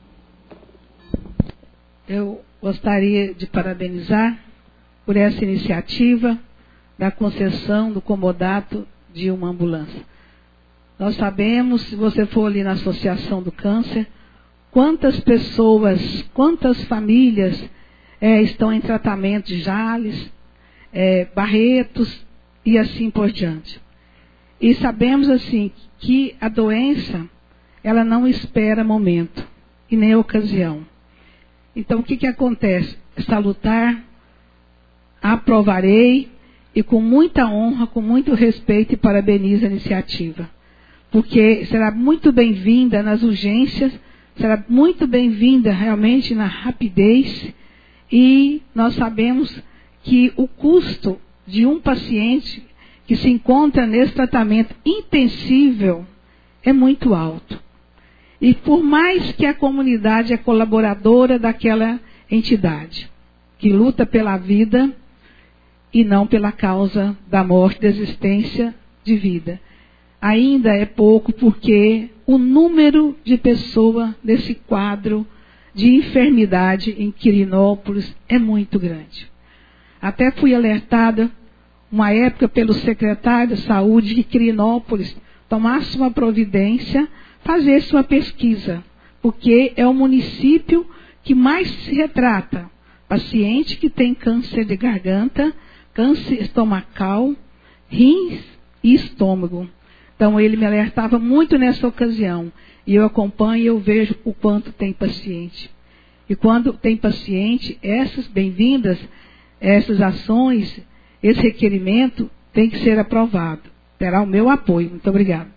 Eu gostaria de parabenizar por essa iniciativa da concessão do comodato de uma ambulância. Nós sabemos, se você for ali na Associação do Câncer, quantas pessoas, quantas famílias é, estão em tratamento de Jales, é, Barretos e assim por diante. E sabemos assim que a doença, ela não espera momento e nem ocasião. Então, o que, que acontece? Salutar, aprovarei e com muita honra, com muito respeito e parabenizo a iniciativa. Porque será muito bem-vinda nas urgências, será muito bem-vinda realmente na rapidez e nós sabemos que o custo de um paciente que se encontra nesse tratamento intensível é muito alto. E por mais que a comunidade é colaboradora daquela entidade, que luta pela vida e não pela causa da morte, da existência de vida, ainda é pouco porque o número de pessoas nesse quadro de enfermidade em Quirinópolis é muito grande. Até fui alertada, uma época, pelo secretário de saúde de Quirinópolis, tomasse uma providência, fazesse uma pesquisa, porque é o município que mais se retrata paciente que tem câncer de garganta, câncer estomacal, rins e estômago. Então ele me alertava muito nessa ocasião. E eu acompanho e eu vejo o quanto tem paciente. E quando tem paciente, essas bem-vindas, essas ações, esse requerimento tem que ser aprovado. Terá o meu apoio. Muito obrigada.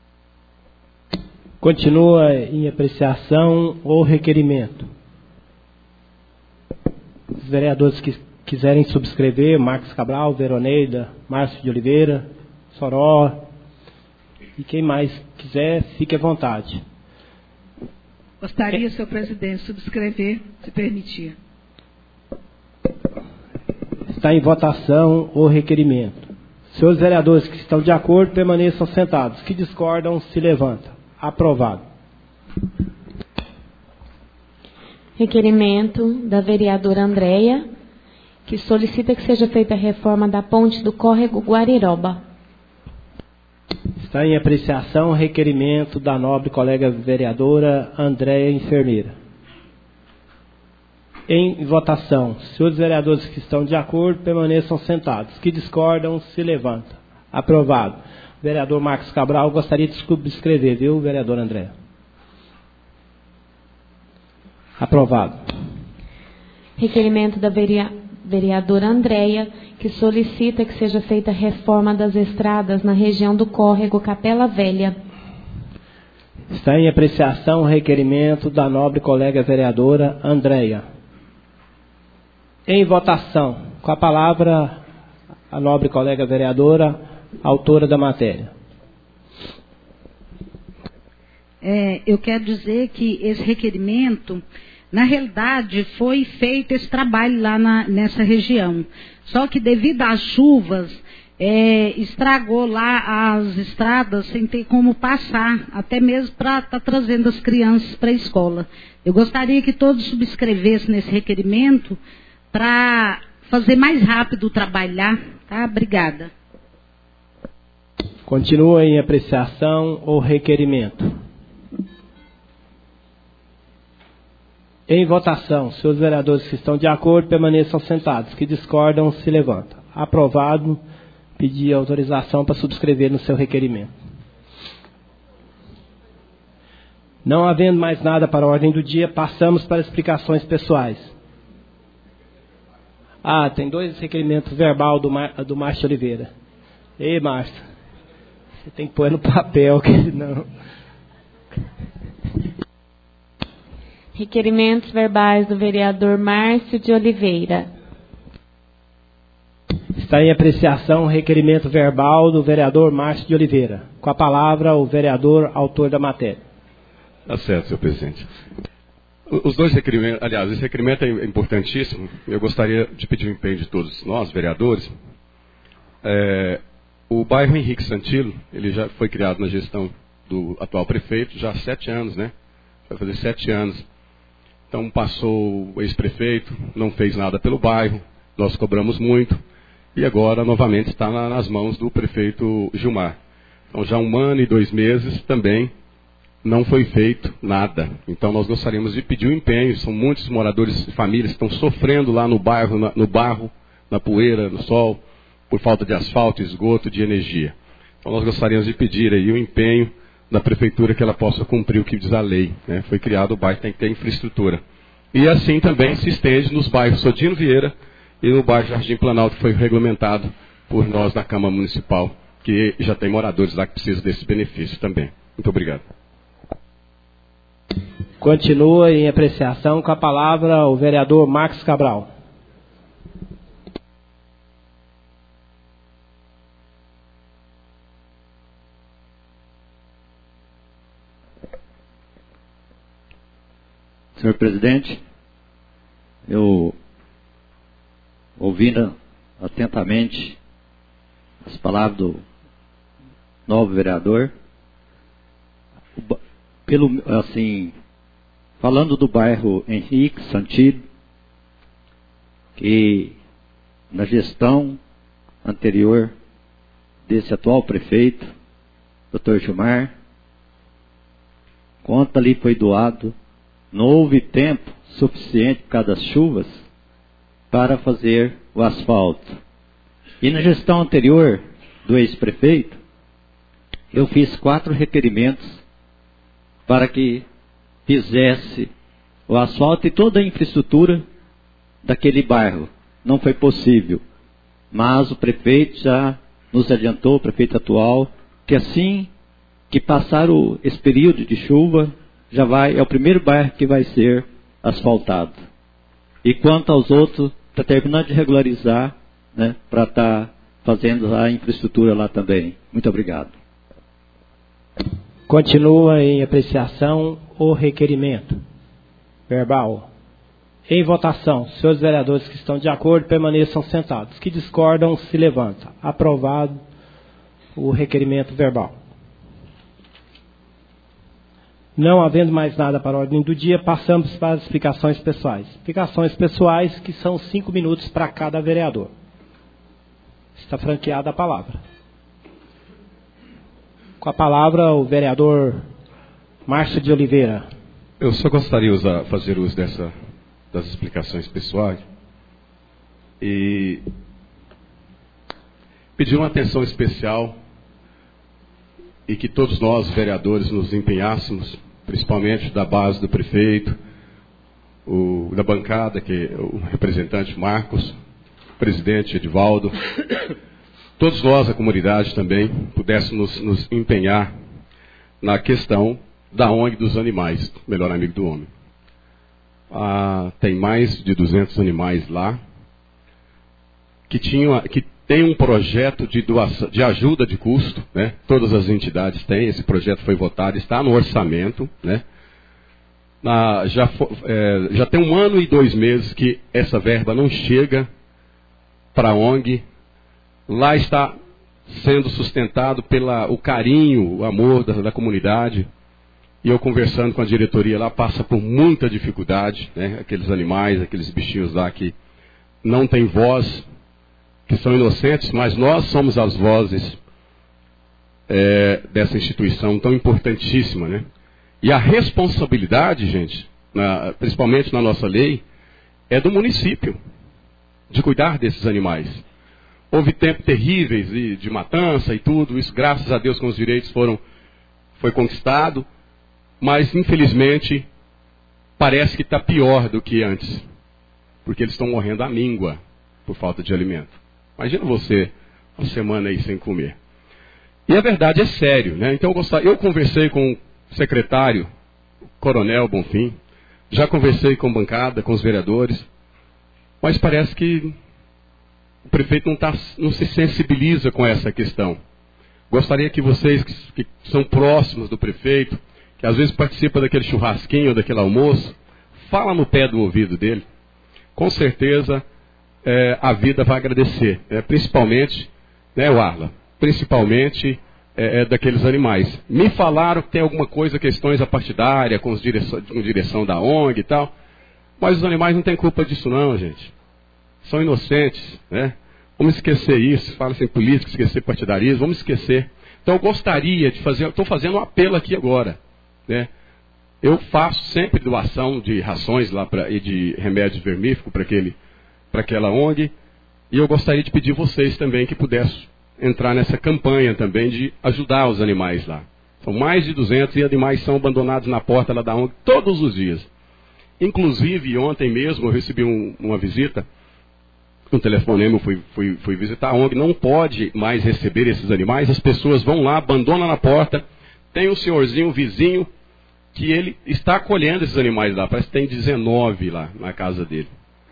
Continua em apreciação o requerimento. Os vereadores que quiserem subscrever, Marcos Cabral, Veroneida, Márcio de Oliveira, Soró, e quem mais quiser, fique à vontade. Gostaria, senhor presidente, subscrever, se permitir. Está em votação o requerimento. Senhores vereadores que estão de acordo, permaneçam sentados. Que discordam, se levantam. Aprovado. Requerimento da vereadora Andréia, que solicita que seja feita a reforma da ponte do córrego Guariroba. Está Está em apreciação o requerimento da nobre colega vereadora Andréia Enfermeira. Em votação, senhores vereadores que estão de acordo, permaneçam sentados. Que discordam, se levantam. Aprovado. Vereador Marcos Cabral, gostaria de subscrever, viu, vereador André? Aprovado. Requerimento da vereadora Andréia, que solicita que seja feita reforma das estradas na região do córrego Capela Velha. Está em apreciação o requerimento da nobre colega vereadora Andréia. Em votação, com a palavra a nobre colega vereadora, autora da matéria. É, eu quero dizer que esse requerimento, na realidade, foi feito esse trabalho lá na, nessa região. Só que devido às chuvas, é, estragou lá as estradas sem ter como passar, até mesmo para estar tá trazendo as crianças para a escola. Eu gostaria que todos subscrevessem nesse requerimento para fazer mais rápido o trabalho lá, tá? Obrigada. Continua em apreciação o requerimento. Em votação, senhores vereadores que estão de acordo, permaneçam sentados. Que discordam, se levantam. Aprovado. Pedir autorização para subscrever no seu requerimento. Não havendo mais nada para a ordem do dia, passamos para explicações pessoais. Ah, tem dois requerimentos verbal do, Mar, do Márcio Oliveira. Ei, Márcio, você tem que pôr no papel, que não... Requerimentos verbais do vereador Márcio de Oliveira. Está em apreciação o requerimento verbal do vereador Márcio de Oliveira. Com a palavra, o vereador autor da matéria. Tá certo, senhor presidente. Os dois requerimentos, aliás, esse requerimento é importantíssimo. Eu gostaria de pedir o empenho de todos nós, vereadores. É, o bairro Henrique Santilo, ele já foi criado na gestão do atual prefeito já há sete anos, né? Vai fazer sete anos. Então passou o ex-prefeito, não fez nada pelo bairro, nós cobramos muito. E agora, novamente, está na, nas mãos do prefeito Gilmar. Então já um ano e dois meses também não foi feito nada. Então nós gostaríamos de pedir o empenho. São muitos moradores e famílias que estão sofrendo lá no bairro, na, no barro, na poeira, no sol, por falta de asfalto, esgoto, de energia. Então nós gostaríamos de pedir aí o empenho da prefeitura que ela possa cumprir o que diz a lei, né? Foi criado o bairro, tem que ter infraestrutura. E assim também se estende nos bairros Sodino Vieira e no bairro Jardim Planalto, que foi regulamentado por nós da Câmara Municipal, que já tem moradores lá que precisam desse benefício também. Muito obrigado. Continua em apreciação com a palavra o vereador Marcos Cabral. Senhor presidente, eu ouvindo atentamente as palavras do novo vereador, pelo, assim, falando do bairro Henrique Santilo, que na gestão anterior desse atual prefeito, doutor Gilmar, quanto ali foi doado, não houve tempo suficiente por causa das chuvas para fazer o asfalto. E na gestão anterior do ex-prefeito, eu fiz quatro requerimentos para que fizesse o asfalto e toda a infraestrutura daquele bairro. Não foi possível. Mas o prefeito já nos adiantou, o prefeito atual, que assim que passar o, esse período de chuva, já vai, é o primeiro bairro que vai ser asfaltado. E quanto aos outros, está terminando de regularizar, né, para estar tá fazendo a infraestrutura lá também. Muito obrigado. Continua em apreciação o requerimento verbal. Em votação, senhores vereadores que estão de acordo, permaneçam sentados. Que discordam, se levantam. Aprovado o requerimento verbal. Não havendo mais nada para a ordem do dia, passamos para as explicações pessoais. Explicações pessoais que são cinco minutos para cada vereador. Está franqueada a palavra. Com a palavra, o vereador Márcio de Oliveira. Eu só gostaria de usar, fazer uso dessa, das explicações pessoais e pedir uma atenção especial e que todos nós, vereadores, nos empenhássemos, principalmente da base do prefeito, o, da bancada, que é o representante Marcos, o presidente Edivaldo, todos nós, a comunidade também, pudéssemos nos empenhar na questão da O N G dos animais, melhor amigo do homem. Ah, tem mais de duzentos animais lá, que, tinham, que tem um projeto de, doação, de ajuda de custo, né? Todas as entidades têm, esse projeto foi votado, está no orçamento, né? Na, já, é, já tem um ano e dois meses que essa verba não chega para a O N G. Lá está sendo sustentado pelo carinho, o amor da, da comunidade. E eu conversando com a diretoria lá, passa por muita dificuldade, né? Aqueles animais, aqueles bichinhos lá que não têm voz, que são inocentes, mas nós somos as vozes é, dessa instituição tão importantíssima, né? E a responsabilidade, gente, na, principalmente na nossa lei, é do município, de cuidar desses animais. Houve tempos terríveis de, de matança e tudo, isso graças a Deus com os direitos foram, foi conquistado, mas infelizmente parece que está pior do que antes, porque eles estão morrendo à míngua por falta de alimento. Imagina você uma semana aí sem comer. E a verdade é sério, né? Então eu, gostaria, eu conversei com o secretário, o Coronel Bonfim, já conversei com a bancada, com os vereadores, mas parece que o prefeito não, tá, não se sensibiliza com essa questão. Gostaria que vocês que, que são próximos do prefeito, que às vezes participam daquele churrasquinho, daquele almoço, fala no pé do ouvido dele. Com certeza é, a vida vai agradecer, é, principalmente, né, Warla? Principalmente é, é, daqueles animais. Me falaram que tem alguma coisa, questões apartidárias, com, os direção, com direção da O N G e tal, mas os animais não têm culpa disso não, gente. São inocentes, né? Vamos esquecer isso, fala-se em política, esquecer partidarismo, vamos esquecer. Então eu gostaria de fazer, estou fazendo um apelo aqui agora, né? Eu faço sempre doação de rações lá pra, e de remédios vermífugos para aquele, para aquela O N G, e eu gostaria de pedir vocês também que pudessem entrar nessa campanha também de ajudar os animais lá. São mais de duzentos e animais são abandonados na porta lá da O N G todos os dias. Inclusive ontem mesmo eu recebi um, uma visita, um telefonema, eu fui, fui, fui visitar a O N G, não pode mais receber esses animais, as pessoas vão lá, abandonam na porta, tem um senhorzinho, um vizinho, que ele está acolhendo esses animais lá, parece que tem dezenove lá na casa dele.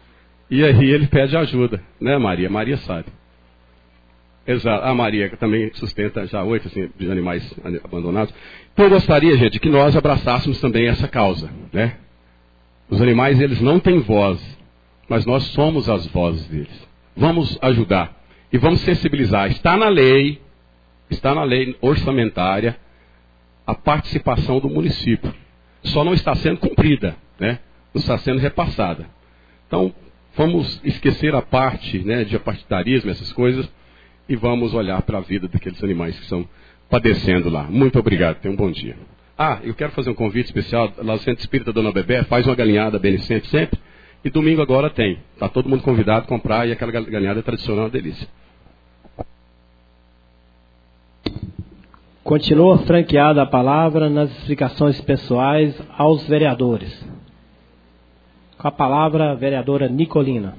E aí ele pede ajuda, né, Maria? Maria sabe. Exato. A Maria também sustenta já oito assim, de animais abandonados. Então eu gostaria, gente, que nós abraçássemos também essa causa, né? Os animais, eles não têm voz, mas nós somos as vozes deles. Vamos ajudar e vamos sensibilizar. Está na lei, está na lei orçamentária, a participação do município. Só não está sendo cumprida, né? Não está sendo repassada. Então, vamos esquecer a parte, né, de partidarismo, essas coisas, e vamos olhar para a vida daqueles animais que estão padecendo lá. Muito obrigado, tenha um bom dia. Ah, eu quero fazer um convite especial, lá no Centro Espírita Dona Bebé, faz uma galinhada beneficente sempre, e domingo agora tem. Está todo mundo convidado a comprar, e aquela galinhada tradicional é uma delícia. Continua franqueada a palavra nas explicações pessoais aos vereadores. Com a palavra, a vereadora Nicolina.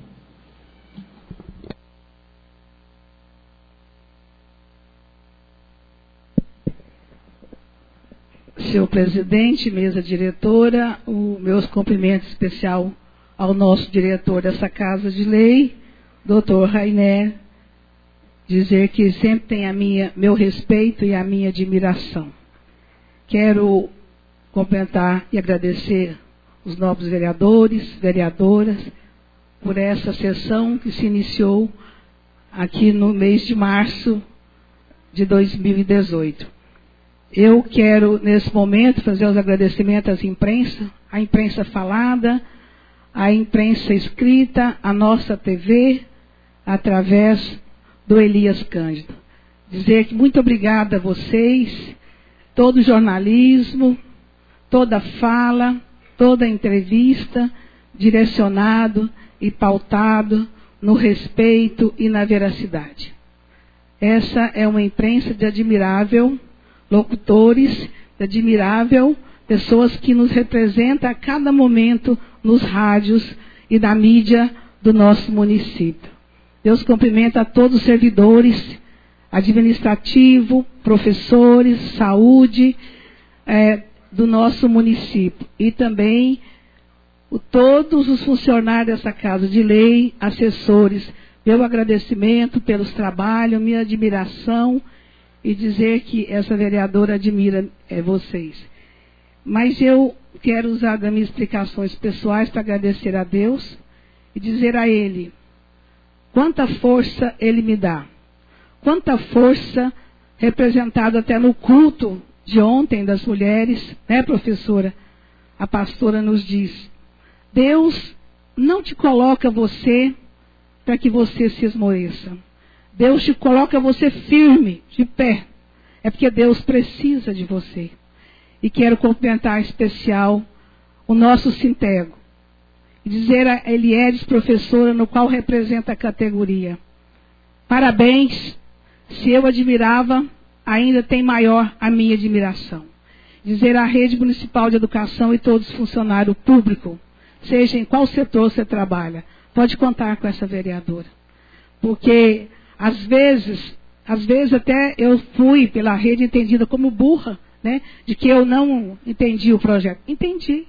Senhor presidente, mesa diretora, o meus cumprimentos especial ao nosso diretor dessa Casa de Lei, doutor Rainer, dizer que sempre tem a minha, meu respeito e a minha admiração. Quero cumprimentar e agradecer os nobres vereadores, vereadoras, por essa sessão que se iniciou aqui no mês de março de dois mil e dezoito. Eu quero, nesse momento, fazer os agradecimentos às imprensa, à imprensa falada, à imprensa escrita, à nossa T V, através do Elias Cândido. Dizer que muito obrigada a vocês todo jornalismo, toda fala, toda entrevista, direcionado e pautado no respeito e na veracidade. Essa é uma imprensa de admirável locutores, de admirável pessoas que nos representam a cada momento nos rádios e na mídia do nosso município. Deus cumprimenta a todos os servidores, administrativo, professores, saúde, é, do nosso município. E também o, todos os funcionários dessa Casa de Lei, assessores. Meu agradecimento pelos trabalhos, minha admiração e dizer que essa vereadora admira é, vocês. Mas eu quero usar das minhas explicações pessoais para agradecer a Deus e dizer a Ele quanta força Ele me dá. Quanta força representada até no culto de ontem das mulheres, né, professora? A pastora nos diz, Deus não te coloca você para que você se esmoreça. Deus te coloca você firme, de pé. É porque Deus precisa de você. E quero cumprimentar em especial o nosso Sintego. E dizer a Eliedes, professora, no qual representa a categoria. Parabéns, se eu admirava, ainda tem maior a minha admiração. Dizer à Rede Municipal de Educação e todos os funcionários públicos, seja em qual setor você trabalha, pode contar com essa vereadora. Porque, às vezes, às vezes até eu fui pela rede entendida como burra, né, de que eu não entendi o projeto. Entendi.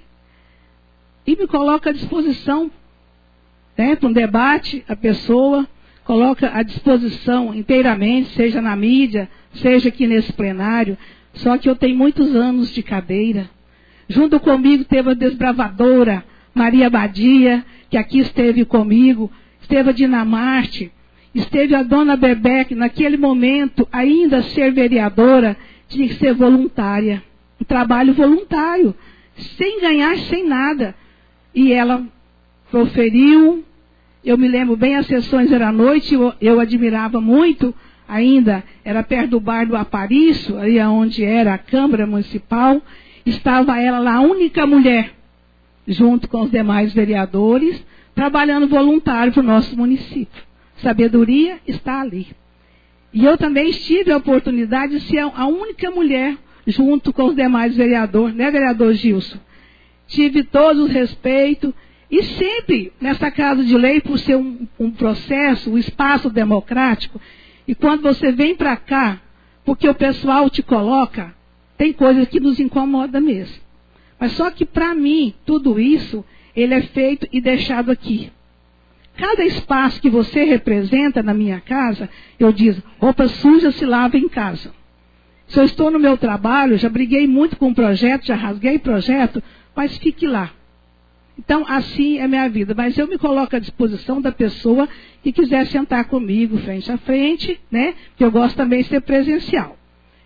E me coloca à disposição, né, para um debate, a pessoa coloca à disposição inteiramente, seja na mídia, seja aqui nesse plenário. Só que eu tenho muitos anos de cadeira. Junto comigo teve a desbravadora Maria Badia, que aqui esteve comigo, esteve a Dinamarte, esteve a dona Bebé, que naquele momento, ainda ser vereadora, tinha que ser voluntária. Um trabalho voluntário, sem ganhar, sem nada. E ela proferiu, eu me lembro bem, as sessões eram à noite, eu, eu admirava muito, ainda era perto do bar do Aparício, aí onde era a Câmara Municipal, estava ela lá, a única mulher, junto com os demais vereadores, trabalhando voluntário para o nosso município. Sabedoria está ali. E eu também tive a oportunidade de ser a única mulher, junto com os demais vereadores, né, vereador Gilson? Tive todo o respeito, e sempre nessa Casa de Lei, por ser um, um processo, um espaço democrático, e quando você vem para cá, porque o pessoal te coloca, tem coisas que nos incomodam mesmo. Mas só que para mim, tudo isso, ele é feito e deixado aqui. Cada espaço que você representa na minha casa, eu digo, roupa suja se lava em casa. Se eu estou no meu trabalho, já briguei muito com o projeto, já rasguei projeto, mas fique lá. Então, assim é a minha vida. Mas eu me coloco à disposição da pessoa que quiser sentar comigo frente a frente, né? Que eu gosto também de ser presencial.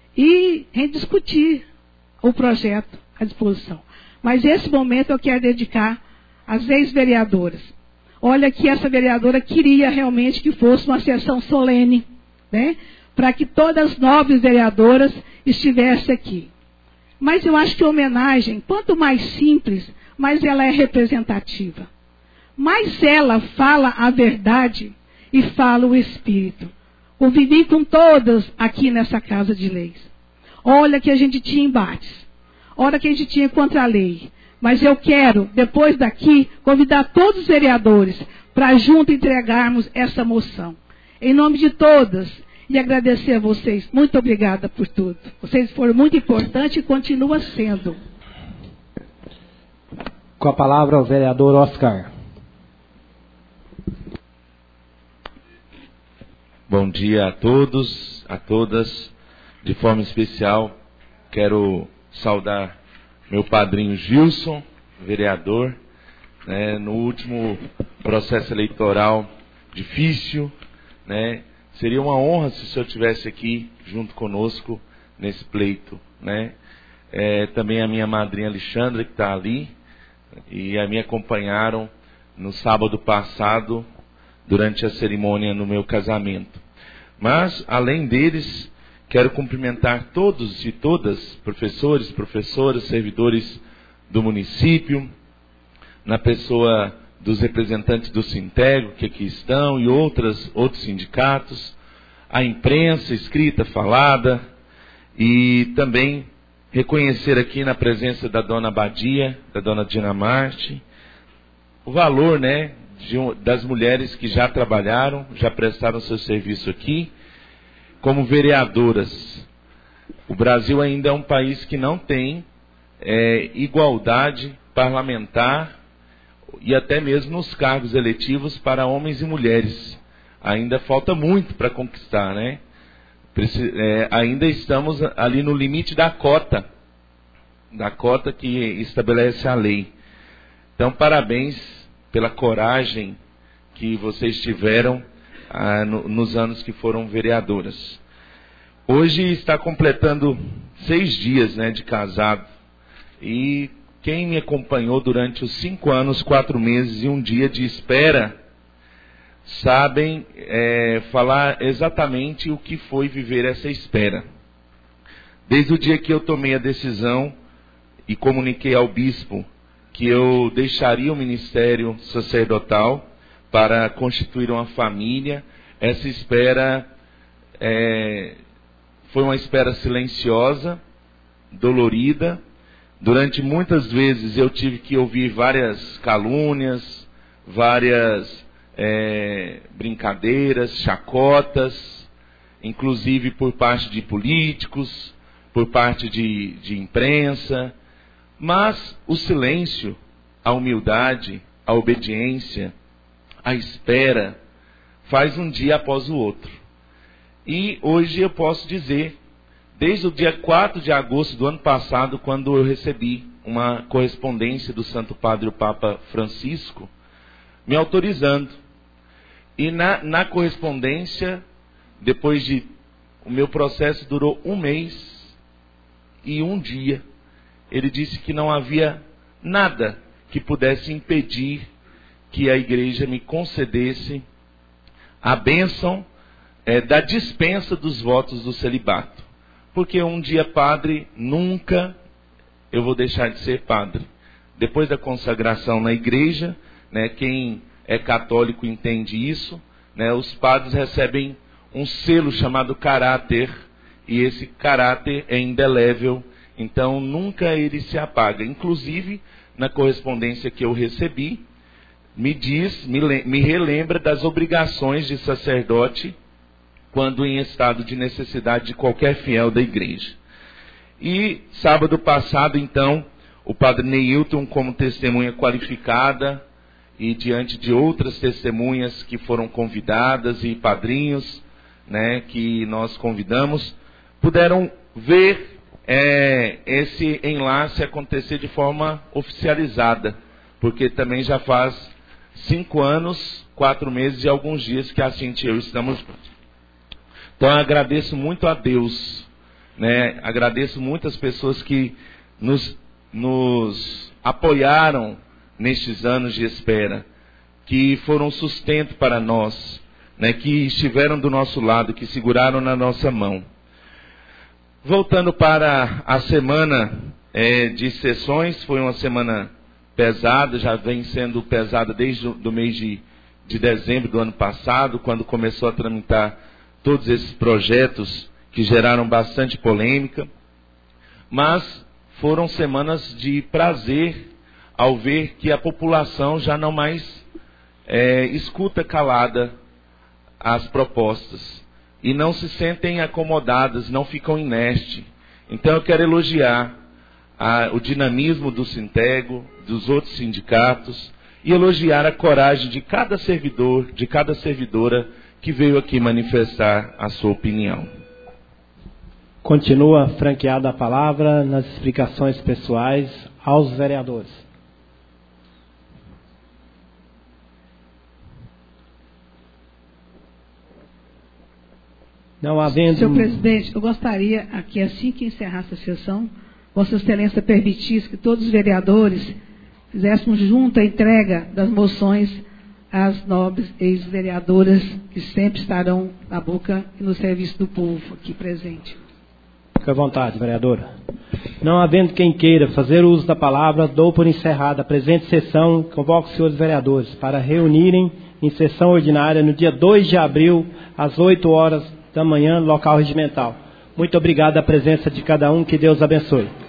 E discutir o projeto à disposição. Mas esse momento eu quero dedicar às ex-vereadoras. Olha que essa vereadora queria realmente que fosse uma sessão solene, né? Para que todas as nove vereadoras estivessem aqui. Mas eu acho que a homenagem, quanto mais simples, mais ela é representativa. Mais ela fala a verdade e fala o Espírito. Convivi com todas aqui nessa Casa de Leis. Olha que a gente tinha embates. Olha que a gente tinha contra a lei. Mas eu quero, depois daqui, convidar todos os vereadores para junto entregarmos essa moção. Em nome de todas, e agradecer a vocês. Muito obrigada por tudo. Vocês foram muito importantes e continuam sendo. Com a palavra o vereador Oscar. Bom dia a todos, a todas. De forma especial, quero saudar meu padrinho Gilson, vereador, né, no último processo eleitoral difícil, né? Seria uma honra se o senhor estivesse aqui junto conosco nesse pleito, né? É, também a minha madrinha Alexandra, que está ali, e a me acompanharam no sábado passado, durante a cerimônia no meu casamento. Mas, além deles, Quero cumprimentar todos e todas, professores, professoras, servidores do município, na pessoa dos representantes do Sintego, que aqui estão, e outras, outros sindicatos, a imprensa escrita, falada, e também reconhecer aqui na presença da dona Badia, da dona Dinamarte, o valor, né, de, das mulheres que já trabalharam, já prestaram seu serviço aqui, como vereadoras. O Brasil ainda é um país que não tem é, igualdade parlamentar e até mesmo nos cargos eletivos para homens e mulheres. Ainda falta muito para conquistar, né? Preci- é, ainda estamos ali no limite da cota, da cota que estabelece a lei. Então, parabéns pela coragem que vocês tiveram Ah, no, nos anos que foram vereadoras. Hoje está completando seis dias, né, de casado. E quem me acompanhou durante os cinco anos, quatro meses e um dia de espera, sabem é, falar exatamente o que foi viver essa espera. Desde o dia que eu tomei a decisão e comuniquei ao bispo que eu deixaria o ministério sacerdotal para constituir uma família, essa espera é, foi uma espera silenciosa, dolorida. Durante muitas vezes eu tive que ouvir várias calúnias, várias é, brincadeiras, chacotas, inclusive por parte de políticos, por parte de, de imprensa. Mas o silêncio, a humildade, a obediência, a espera, faz um dia após o outro. E hoje eu posso dizer, desde o dia quatro de agosto do ano passado, quando eu recebi uma correspondência do Santo Padre o Papa Francisco, me autorizando. E na, na correspondência, depois de... O meu processo durou um mês e um dia. Ele disse que não havia nada que pudesse impedir que a igreja me concedesse a bênção é, da dispensa dos votos do celibato. Porque um dia padre, nunca eu vou deixar de ser padre. Depois da consagração na igreja, né, quem é católico entende isso, né, os padres recebem um selo chamado caráter, e esse caráter é indelével, então nunca ele se apaga. Inclusive, na correspondência que eu recebi, me diz, me, me relembra das obrigações de sacerdote quando em estado de necessidade de qualquer fiel da igreja. E sábado passado, então, o padre Neilton, como testemunha qualificada, e diante de outras testemunhas que foram convidadas e padrinhos, né, que nós convidamos, puderam ver é, esse enlace acontecer de forma oficializada, porque também já faz cinco anos, quatro meses e alguns dias que a Cintia e eu estamos juntos. Então eu agradeço muito a Deus, né? Agradeço muito as pessoas que nos, nos apoiaram nestes anos de espera, que foram sustento para nós, né? Que estiveram do nosso lado, que seguraram na nossa mão. Voltando para a semana é, de sessões, foi uma semana pesada, já vem sendo pesada desde o do mês de, de dezembro do ano passado, quando começou a tramitar todos esses projetos que geraram bastante polêmica. Mas foram semanas de prazer ao ver que a população já não mais é, escuta calada as propostas e não se sentem acomodadas, não ficam inertes. Então eu quero elogiar a, o dinamismo do Sintego, dos outros sindicatos, e elogiar a coragem de cada servidor, de cada servidora que veio aqui manifestar a sua opinião. Continua franqueada a palavra nas explicações pessoais aos vereadores. Não havendo... Senhor presidente, eu gostaria aqui, assim que encerrasse a sessão, Vossa Excelência permitisse que todos os vereadores fizéssemos junto a entrega das moções às nobres ex-vereadoras que sempre estarão na boca e no serviço do povo aqui presente. Fique à vontade, vereadora. Não havendo quem queira fazer uso da palavra, dou por encerrada a presente sessão. Convoco os senhores vereadores para reunirem em sessão ordinária no dia dois de abril, às oito horas da manhã, no local regimental. Muito obrigado a presença de cada um. Que Deus abençoe.